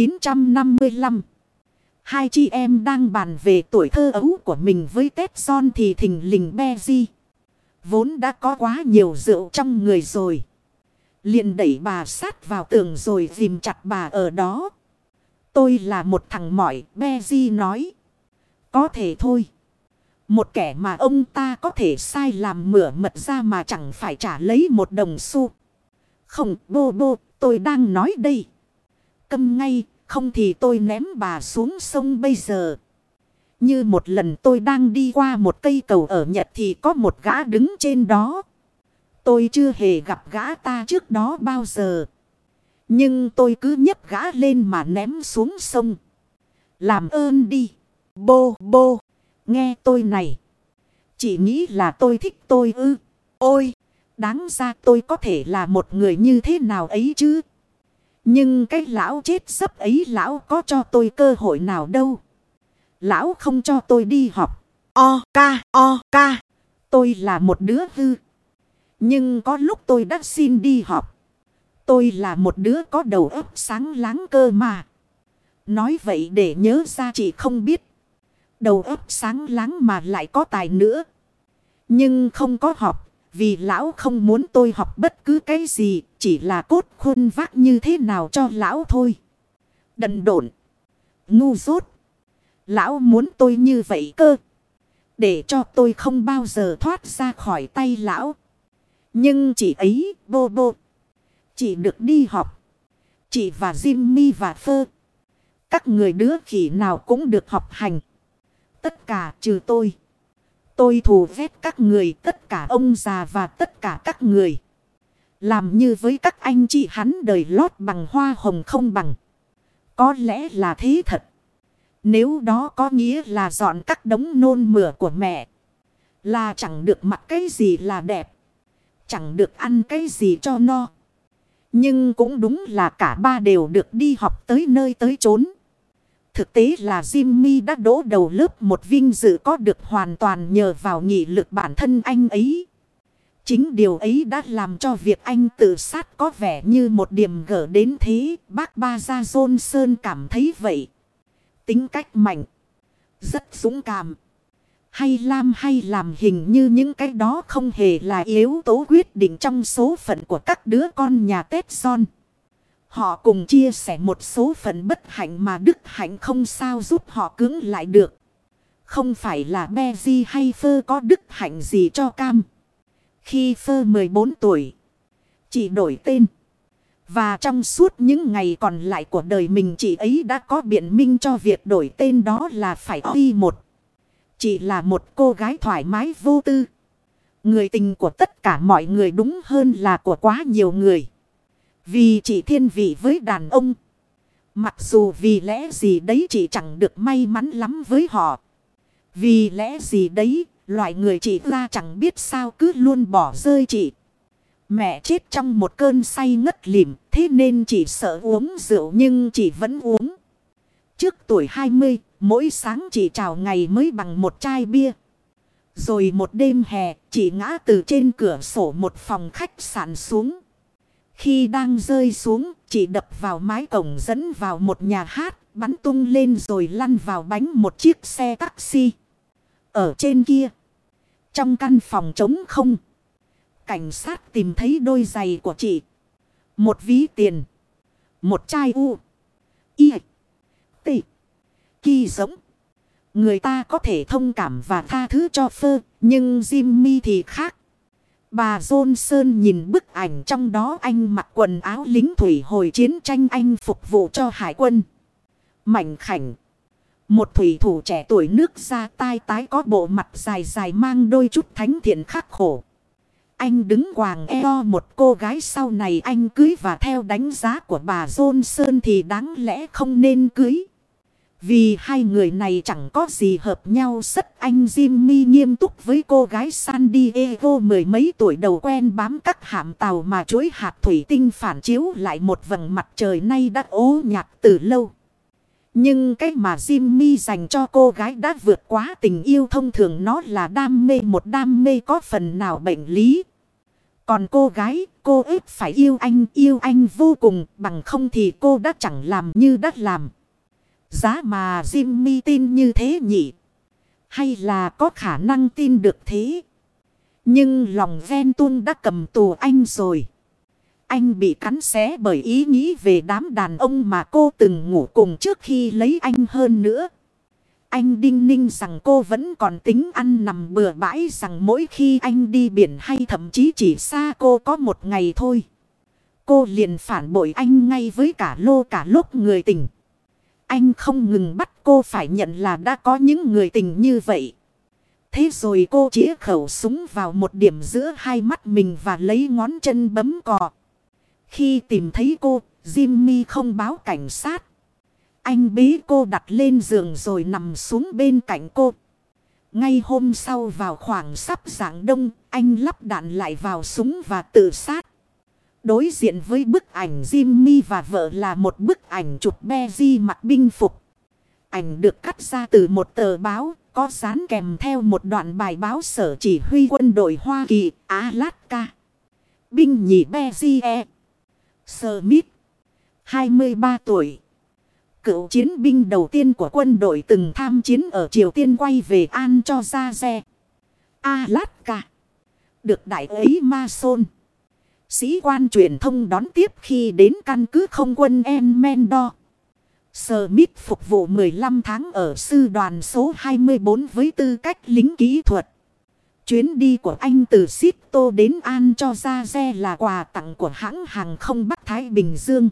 1955. Hai chị em đang bàn về tuổi thơ ấu của mình với Tetson thì thình lình Beji, vốn đã có quá nhiều rượu trong người rồi, liền đẩy bà sát vào tường rồi ghìm chặt bà ở đó. Tôi là một thằng mỏi, Beji nói. Có thể thôi. Một kẻ mà ông ta có thể sai làm mửa mật ra mà chẳng phải trả lấy một đồng xu. Không, Bobo, tôi đang nói đây. Câm ngay, không thì tôi ném bà xuống sông bây giờ. Như một lần tôi đang đi qua một cây cầu ở Nhật thì có một gã đứng trên đó. Tôi chưa hề gặp gã ta trước đó bao giờ. Nhưng tôi cứ nhấc gã lên mà ném xuống sông. Làm ơn đi. Bobo, nghe tôi này. Chị nghĩ là tôi thích tôi ư? Ôi, đáng ra tôi có thể là một người như thế nào ấy chứ. Nhưng cái lão chết sắp ấy, lão có cho tôi cơ hội nào đâu. Lão không cho tôi đi học. O ca. Tôi là một đứa hư. Nhưng có lúc tôi đã xin đi học. Tôi là một đứa có đầu óc sáng láng cơ mà. Nói vậy để nhớ ra chị không biết. Đầu óc sáng láng mà lại có tài nữa. Nhưng không có học. Vì lão không muốn tôi học bất cứ cái gì. Chỉ là cốt khuôn vác như thế nào cho lão thôi. Đần độn, ngu dốt. Lão muốn tôi như vậy cơ. Để cho tôi không bao giờ thoát ra khỏi tay lão. Nhưng chị ấy, Bobo, chị được đi học. Chị và Jimmy và Phơ, các người đứa khỉ nào cũng được học hành. Tất cả trừ tôi. Tôi thù ghét các người, tất cả ông già và tất cả các người. Làm như với các anh chị hắn đời lót bằng hoa hồng không bằng. Có lẽ là thế thật. Nếu đó có nghĩa là dọn các đống nôn mửa của mẹ. Là chẳng được mặc cái gì là đẹp. Chẳng được ăn cái gì cho no. Nhưng cũng đúng là cả ba đều được đi học tới nơi tới chốn. Thực tế là Jimmy đã đỗ đầu lớp một, vinh dự có được hoàn toàn nhờ vào nghị lực bản thân anh ấy. Chính điều ấy đã làm cho việc anh tự sát có vẻ như một điểm gở đến thế. Bác Ba Gia Johnson cảm thấy vậy. Tính cách mạnh, rất dũng cảm, hay làm hình như những cái đó không hề là yếu tố quyết định trong số phận của các đứa con nhà Tetson. Họ cùng chia sẻ một số phận bất hạnh mà đức hạnh không sao giúp họ cưỡng lại được. Không phải là Beji hay Phơ có đức hạnh gì cho cam. Khi Phơ 14 tuổi, chị đổi tên. Và trong suốt những ngày còn lại của đời mình, chị ấy đã có biện minh cho việc đổi tên đó là phải đi một. Chị là một cô gái thoải mái vô tư. Người tình của tất cả mọi người, đúng hơn là của quá nhiều người. Vì chị thiên vị với đàn ông. Mặc dù vì lẽ gì đấy chị chẳng được may mắn lắm với họ. Vì lẽ gì đấy, loại người chị ra chẳng biết sao cứ luôn bỏ rơi chị. Mẹ chết trong một cơn say ngất lịm, thế nên chị sợ uống rượu nhưng chị vẫn uống. Trước tuổi 20, mỗi sáng chị chào ngày mới bằng một chai bia. Rồi một đêm hè, chị ngã từ trên cửa sổ một phòng khách sạn xuống. Khi đang rơi xuống, chị đập vào mái cổng dẫn vào một nhà hát, bắn tung lên rồi lăn vào bánh một chiếc xe taxi. Ở trên kia. Trong căn phòng trống không. Cảnh sát tìm thấy đôi giày của chị. Một ví tiền. Một chai u. Y. T. Kỳ giống. Người ta có thể thông cảm và tha thứ cho Phơ. Nhưng Jimmy thì khác. Bà Johnson nhìn bức ảnh trong đó anh mặc quần áo lính thủy hồi chiến tranh, anh phục vụ cho hải quân. Mảnh khảnh. Một thủy thủ trẻ tuổi nước da tai tái có bộ mặt dài dài mang đôi chút thánh thiện khắc khổ. Anh đứng quàng eo một cô gái sau này anh cưới, và theo đánh giá của bà Johnson thì đáng lẽ không nên cưới. Vì hai người này chẳng có gì hợp nhau sất. Anh Jimmy nghiêm túc với cô gái San Diego mười mấy tuổi đầu quen bám các hạm tàu mà chuỗi hạt thủy tinh phản chiếu lại một vầng mặt trời nay đã ố nhạt từ lâu. Nhưng cái mà Jimmy dành cho cô gái đã vượt quá tình yêu thông thường, nó là đam mê, một đam mê có phần nào bệnh lý. Còn cô gái, cô ếp phải yêu anh vô cùng, bằng không thì cô đã chẳng làm như đã làm. Giá mà Jimmy tin như thế nhỉ? Hay là có khả năng tin được thế? Nhưng lòng ghen tuông đã cầm tù anh rồi. Anh bị cắn xé bởi ý nghĩ về đám đàn ông mà cô từng ngủ cùng trước khi lấy anh hơn nữa. Anh đinh ninh rằng cô vẫn còn tính ăn nằm bừa bãi, rằng mỗi khi anh đi biển hay thậm chí chỉ xa cô có một ngày thôi, cô liền phản bội anh ngay với cả lúc người tình. Anh không ngừng bắt cô phải nhận là đã có những người tình như vậy. Thế rồi cô chĩa khẩu súng vào một điểm giữa hai mắt mình và lấy ngón chân bấm cò. Khi tìm thấy cô, Jimmy không báo cảnh sát. Anh bế cô đặt lên giường rồi nằm xuống bên cạnh cô. Ngay hôm sau vào khoảng sắp rạng đông, anh lắp đạn lại vào súng và tự sát. Đối diện với bức ảnh Jimmy và vợ là một bức ảnh chụp Beji mặc binh phục. Ảnh được cắt ra từ một tờ báo, có dán kèm theo một đoạn bài báo Sở Chỉ huy Quân đội Hoa Kỳ, Alaska. Binh nhì Beji Smith, 23 tuổi. Cựu chiến binh đầu tiên của quân đội từng tham chiến ở Triều Tiên quay về An cho ra xe. Alaska. Được đại úy Mason, sĩ quan truyền thông đón tiếp khi đến căn cứ không quân Enmendor. Smith phục vụ 15 tháng ở sư đoàn số 24 với tư cách lính kỹ thuật. Chuyến đi của anh từ Sito đến An cho ra xe là quà tặng của hãng hàng không Bắc Thái Bình Dương.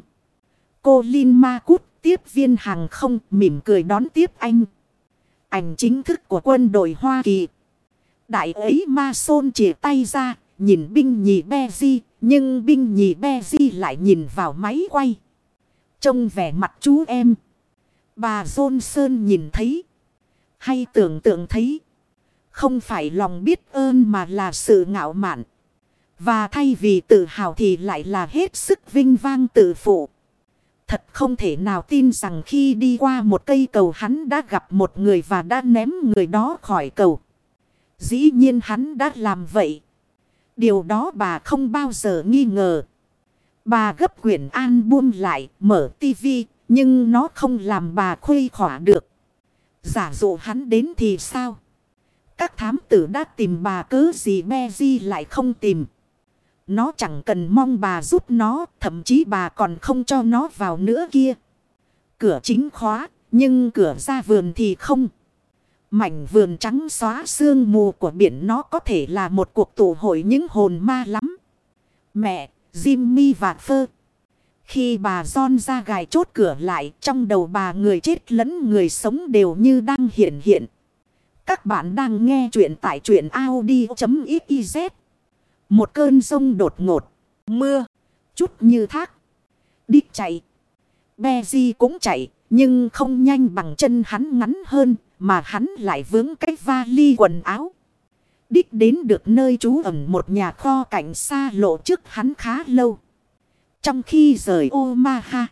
Cô Lin Marcus, tiếp viên hàng không, mỉm cười đón tiếp anh. Ảnh chính thức của quân đội Hoa Kỳ. Đại úy Mason chìa tay ra, nhìn binh nhì Beji, nhưng binh nhì Beji lại nhìn vào máy quay. Trông vẻ mặt chú em. Bà Johnson nhìn thấy, hay tưởng tượng thấy, không phải lòng biết ơn mà là sự ngạo mạn. Và thay vì tự hào thì lại là hết sức vinh vang tự phụ. Thật không thể nào tin rằng khi đi qua một cây cầu hắn đã gặp một người và đã ném người đó khỏi cầu. Dĩ nhiên hắn đã làm vậy. Điều đó bà không bao giờ nghi ngờ. Bà gấp quyển album lại, mở tivi, nhưng nó không làm bà khuây khỏa được. Giả dụ hắn đến thì sao? Các thám tử đã tìm bà, cớ gì Beji lại không tìm? Nó chẳng cần mong bà giúp nó, thậm chí bà còn không cho nó vào nữa kia. Cửa chính khóa, nhưng cửa ra vườn thì không. Mảnh vườn trắng xóa sương mù của biển, nó có thể là một cuộc tụ hội những hồn ma lắm. Mẹ, Jimmy và Phơ. Khi bà John ra gài chốt cửa lại, trong đầu bà người chết lẫn người sống đều như đang hiện hiện. Các bạn đang nghe chuyện tại truyện audio.xyz. Một cơn giông đột ngột, mưa, chút như thác. Đít chạy. Beji cũng chạy, nhưng không nhanh bằng chân hắn ngắn hơn, mà hắn lại vướng cái vali quần áo. Đích đến được nơi trú ẩn một nhà kho cạnh xa lộ trước hắn khá lâu. Trong khi rời Omaha,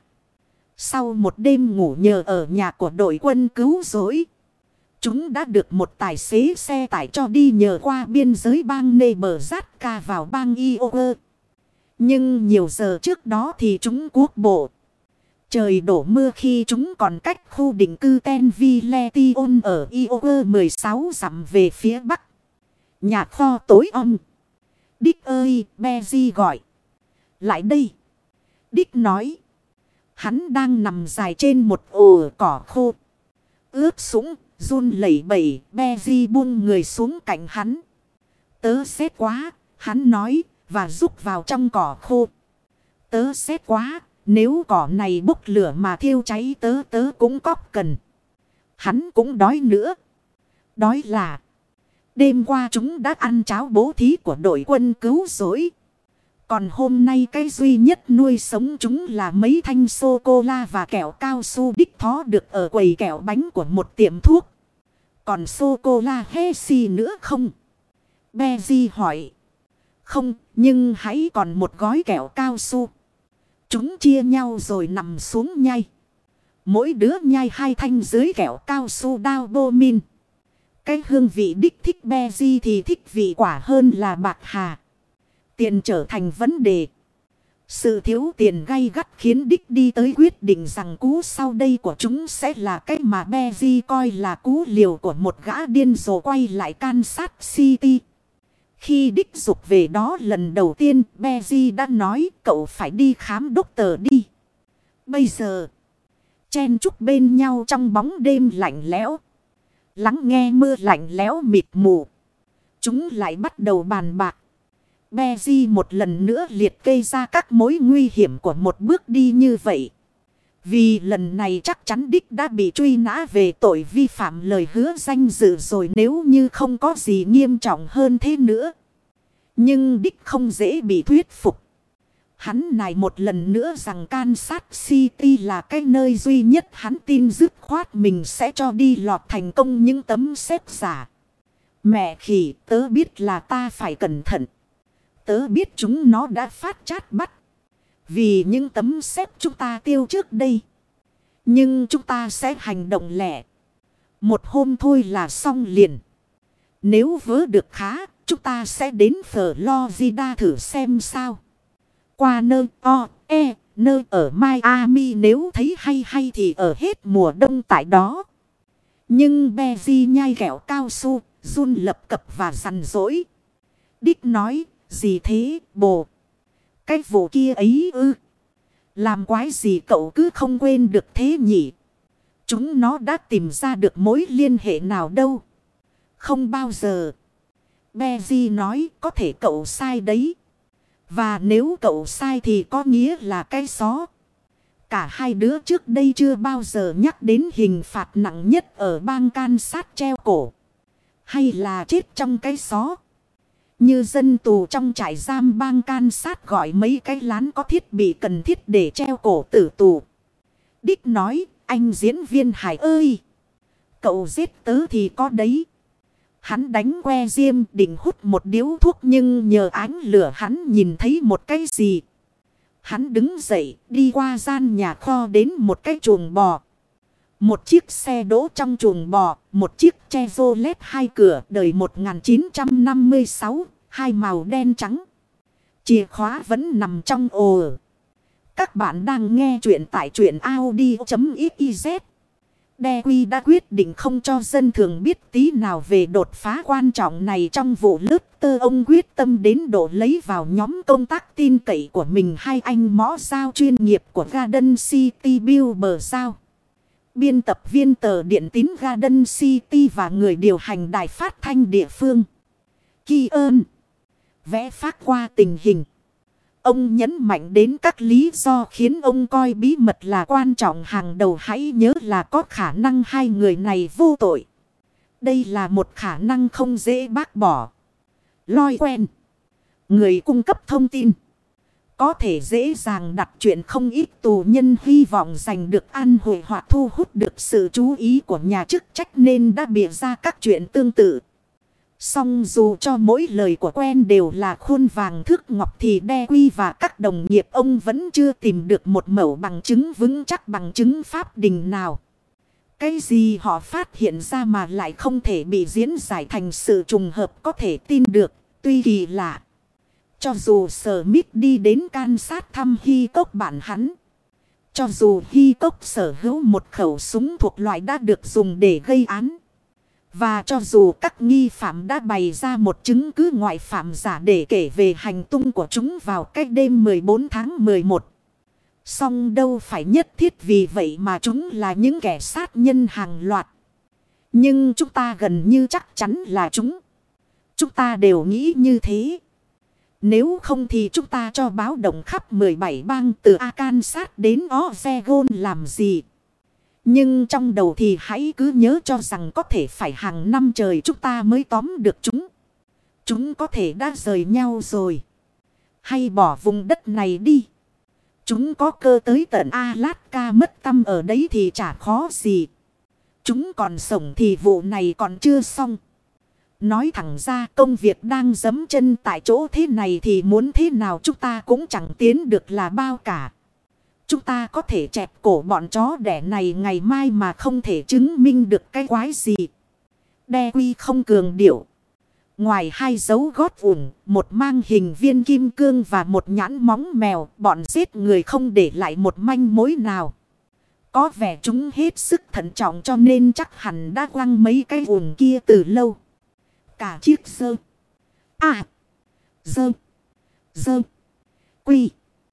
sau một đêm ngủ nhờ ở nhà của đội quân cứu rỗi, chúng đã được một tài xế xe tải cho đi nhờ qua biên giới bang Nebraska vào bang Iowa. Nhưng nhiều giờ trước đó thì chúng quốc bộ Trời đổ mưa khi chúng còn cách khu định cư Tenvilletion ở Iowa 16 dặm về phía bắc. Nhà kho tối om. Dick ơi, Beji gọi. Lại đây. Dick nói. Hắn đang nằm dài trên một ổ cỏ khô. Ướp sũng, run lẩy bẩy, Beji buông người xuống cạnh hắn. Tớ xét quá, hắn nói, và rúc vào trong cỏ khô. Tớ xét quá, nếu cỏ này bốc lửa mà thiêu cháy tớ cũng cóp cần. Hắn cũng đói nữa. Đói là đêm qua chúng đã ăn cháo bố thí của đội quân cứu rỗi. Còn hôm nay cái duy nhất nuôi sống chúng là mấy thanh sô-cô-la và kẹo cao su đích thó được ở quầy kẹo bánh của một tiệm thuốc. Còn sô-cô-la Hershey nữa không? Beji hỏi. Không, nhưng hãy còn một gói kẹo cao su. Chúng chia nhau rồi nằm xuống nhai. Mỗi đứa nhai 2 thanh dưới kẹo cao su Dalbomin. Cái hương vị đích thích Beji thì thích vị quả hơn là bạc hà. Tiền trở thành vấn đề. Sự thiếu tiền gay gắt khiến Dick đi tới quyết định rằng cú sau đây của chúng sẽ là cái mà Beji coi là cú liều của một gã điên rồ quay lại Kansas City. Khi Dick dục về đó lần đầu tiên, Beji đã nói cậu phải đi khám doctor đi. Bây giờ, chen chúc bên nhau trong bóng đêm lạnh lẽo. Lắng nghe mưa lạnh lẽo mịt mù. Chúng lại bắt đầu bàn bạc. Beji một lần nữa liệt kê ra các mối nguy hiểm của một bước đi như vậy. Vì lần này chắc chắn Dick đã bị truy nã về tội vi phạm lời hứa danh dự rồi nếu như không có gì nghiêm trọng hơn thế nữa. Nhưng Dick không dễ bị thuyết phục. Hắn này một lần nữa rằng Kansas City là cái nơi duy nhất hắn tin dứt khoát mình sẽ cho đi lọt thành công những tấm xếp giả. Mẹ khỉ, tớ biết là ta phải cẩn thận. Tớ biết chúng nó đã phát chát bắt. Vì những tấm xếp chúng ta tiêu trước đây. Nhưng chúng ta sẽ hành động lẹ. Một hôm thôi là xong liền. Nếu vớ được khá, chúng ta sẽ đến Florida thử xem sao. Qua nơi nơi ở Miami nếu thấy hay thì ở hết mùa đông tại đó. Nhưng Beji nhai kẹo cao su, run lập cập và rằn rỗi. Dick nói, gì thế bồ? Cái vụ kia ấy ư? Làm quái gì cậu cứ không quên được thế nhỉ? Chúng nó đã tìm ra được mối liên hệ nào đâu? Không bao giờ. Beji nói có thể cậu sai đấy. Và nếu cậu sai thì có nghĩa là cái xó. Cả hai đứa trước đây chưa bao giờ nhắc đến hình phạt nặng nhất ở bang Kansas treo cổ. Hay là chết trong cái xó. Như dân tù trong trại giam bang Kansas gọi mấy cái lán có thiết bị cần thiết để treo cổ tử tù. Dick nói, anh diễn viên Hải ơi! Cậu giết tớ thì có đấy. Hắn đánh que diêm định hút một điếu thuốc nhưng nhờ ánh lửa hắn nhìn thấy một cái gì. Hắn đứng dậy đi qua gian nhà kho đến một cái chuồng bò. Một chiếc xe đỗ trong chuồng bò, một chiếc Chevrolet 2 cửa đời 1956, 2 màu đen trắng. Chìa khóa vẫn nằm trong ổ. Các bạn đang nghe chuyện tại truyện audio.xyz. Dewi đã quyết định không cho dân thường biết tí nào về đột phá quan trọng này trong vụ lướt tơ. Ông quyết tâm đến độ lấy vào nhóm công tác tin cậy của mình 2 anh mõ sao chuyên nghiệp của Garden City Builder sao. Biên tập viên tờ điện tín Garden City và người điều hành đài phát thanh địa phương. Ki ơn. Vẽ phát qua tình hình. Ông nhấn mạnh đến các lý do khiến ông coi bí mật là quan trọng hàng đầu. Hãy nhớ là có khả năng 2 người này vô tội. Đây là một khả năng không dễ bác bỏ. Loi quen. Người cung cấp thông tin. Có thể dễ dàng đặt chuyện không ít tù nhân hy vọng giành được ăn hội hoặc thu hút được sự chú ý của nhà chức trách nên đã bịa ra các chuyện tương tự. Song dù cho mỗi lời của quen đều là khuôn vàng thước ngọc thì Dewi và các đồng nghiệp ông vẫn chưa tìm được một mẩu bằng chứng vững chắc bằng chứng pháp đình nào. Cái gì họ phát hiện ra mà lại không thể bị diễn giải thành sự trùng hợp có thể tin được, tuy kỳ lạ. Cho dù Smith đi đến Kansas thăm Hy Cốc bạn hắn. Cho dù Hy Cốc sở hữu một khẩu súng thuộc loại đã được dùng để gây án. Và cho dù các nghi phạm đã bày ra một chứng cứ ngoại phạm giả để kể về hành tung của chúng vào cách đêm 14 tháng 11. Song đâu phải nhất thiết vì vậy mà chúng là những kẻ sát nhân hàng loạt. Nhưng chúng ta gần như chắc chắn là chúng. Chúng ta đều nghĩ như thế. Nếu không thì chúng ta cho báo động khắp 17 bang từ Arkansas đến Oregon làm gì? Nhưng trong đầu thì hãy cứ nhớ cho rằng có thể phải hàng năm trời chúng ta mới tóm được chúng. Chúng có thể đã rời nhau rồi. Hay bỏ vùng đất này đi. Chúng có cơ tới tận Alaska mất tăm ở đấy thì chả khó gì. Chúng còn sống thì vụ này còn chưa xong. Nói thẳng ra công việc đang giẫm chân tại chỗ thế này thì muốn thế nào chúng ta cũng chẳng tiến được là bao cả. Chúng ta có thể chẹp cổ bọn chó đẻ này ngày mai mà không thể chứng minh được cái quái gì. Đe Quy không cường điệu. Ngoài hai dấu gót ủng, một mang hình viên kim cương và một nhãn móng mèo, bọn giết người không để lại một manh mối nào. Có vẻ chúng hết sức thận trọng cho nên chắc hẳn đã quăng mấy cái ủng kia từ lâu. Cả chiếc dơ. Dơ. Dơ. Quy.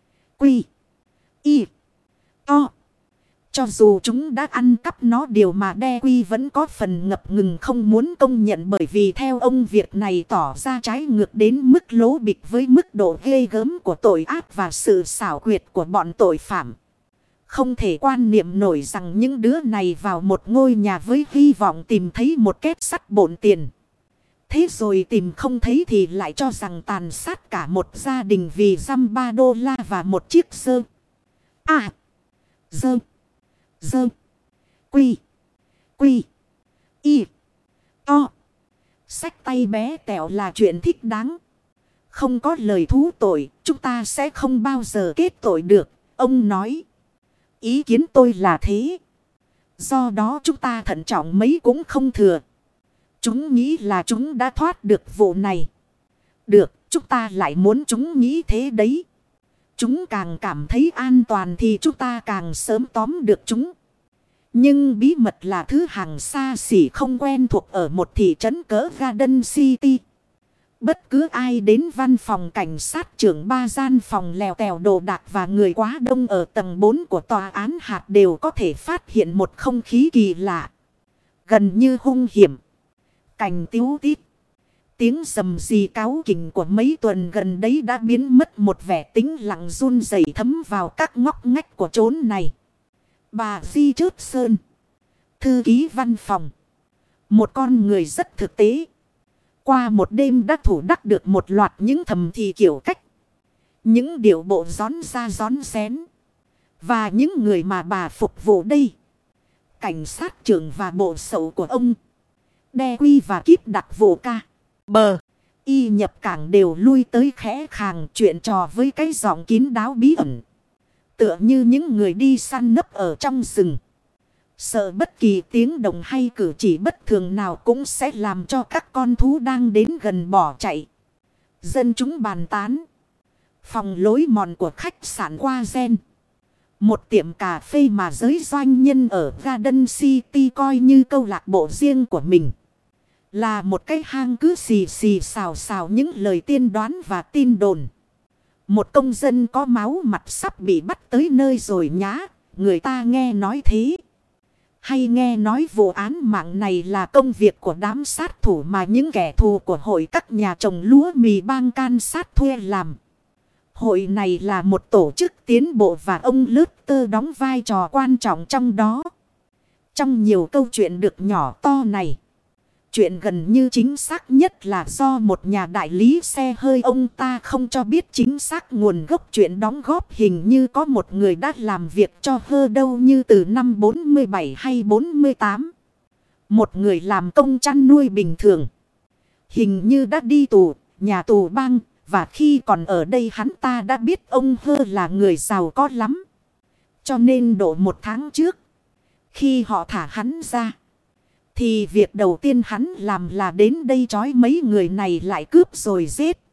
Y. To. Cho dù chúng đã ăn cắp nó, điều mà Đe Quy vẫn có phần ngập ngừng không muốn công nhận, bởi vì theo ông việc này tỏ ra trái ngược đến mức lố bịch với mức độ ghê gớm của tội ác và sự xảo quyệt của bọn tội phạm. Không thể quan niệm nổi rằng những đứa này vào một ngôi nhà với hy vọng tìm thấy một két sắt bộn tiền. Thế rồi tìm không thấy thì lại cho rằng tàn sát cả một gia đình vì dăm $3 và một chiếc dơ. Dơ. Quy. Y. To. Xách tay bé tẹo là chuyện thích đáng. Không có lời thú tội, chúng ta sẽ không bao giờ kết tội được, ông nói. Ý kiến tôi là thế. Do đó chúng ta thận trọng mấy cũng không thừa. Chúng nghĩ là chúng đã thoát được vụ này. Được, chúng ta lại muốn chúng nghĩ thế đấy. Chúng càng cảm thấy an toàn thì chúng ta càng sớm tóm được chúng. Nhưng bí mật là thứ hàng xa xỉ không quen thuộc ở một thị trấn cỡ Garden City. Bất cứ ai đến văn phòng cảnh sát trưởng 3 gian phòng lèo tèo đồ đạc và người quá đông ở tầng 4 của tòa án hạt đều có thể phát hiện một không khí kỳ lạ. Gần như hung hiểm. Cành tíu tít. Tiếng rầm rì cáu kỉnh của mấy tuần gần đấy đã biến mất một vẻ tĩnh lặng run rẩy thấm vào các ngóc ngách của chốn này. Bà Di Chớp Sơn, thư ký văn phòng, một con người rất thực tế. Qua một đêm đã thủ đắc được một loạt những thầm thì kiểu cách. Những điệu bộ rón ra rón rén. Và những người mà bà phục vụ đây. Cảnh sát trưởng và bộ sậu của ông. Đe Quy và kíp đặc vụ ca. Bờ. Y nhập cảng đều lui tới khẽ khàng chuyện trò với cái giọng kín đáo bí ẩn. Tựa như những người đi săn nấp ở trong rừng. Sợ bất kỳ tiếng động hay cử chỉ bất thường nào cũng sẽ làm cho các con thú đang đến gần bỏ chạy. Dân chúng bàn tán. Phòng lối mòn của khách sạn Hoa Gen. Một tiệm cà phê mà giới doanh nhân ở Garden City coi như câu lạc bộ riêng của mình. Là một cái hang cứ xì xì xào xào những lời tiên đoán và tin đồn. Một công dân có máu mặt sắp bị bắt tới nơi rồi nhá. Người ta nghe nói thế. Hay nghe nói vụ án mạng này là công việc của đám sát thủ mà những kẻ thù của hội các nhà trồng lúa mì bang Kansas thuê làm. Hội này là một tổ chức tiến bộ và ông Luther đóng vai trò quan trọng trong đó. Trong nhiều câu chuyện được nhỏ to này, chuyện gần như chính xác nhất là do một nhà đại lý xe hơi, ông ta không cho biết chính xác nguồn gốc chuyện đóng góp, hình như có một người đã làm việc cho hơ đâu như từ năm 47 hay 48. Một người làm công chăn nuôi bình thường. Hình như đã đi tù, nhà tù bang, và khi còn ở đây hắn ta đã biết ông hơ là người giàu có lắm. Cho nên độ 1 tháng trước, khi họ thả hắn ra, thì việc đầu tiên hắn làm là đến đây trói mấy người này lại cướp rồi giết.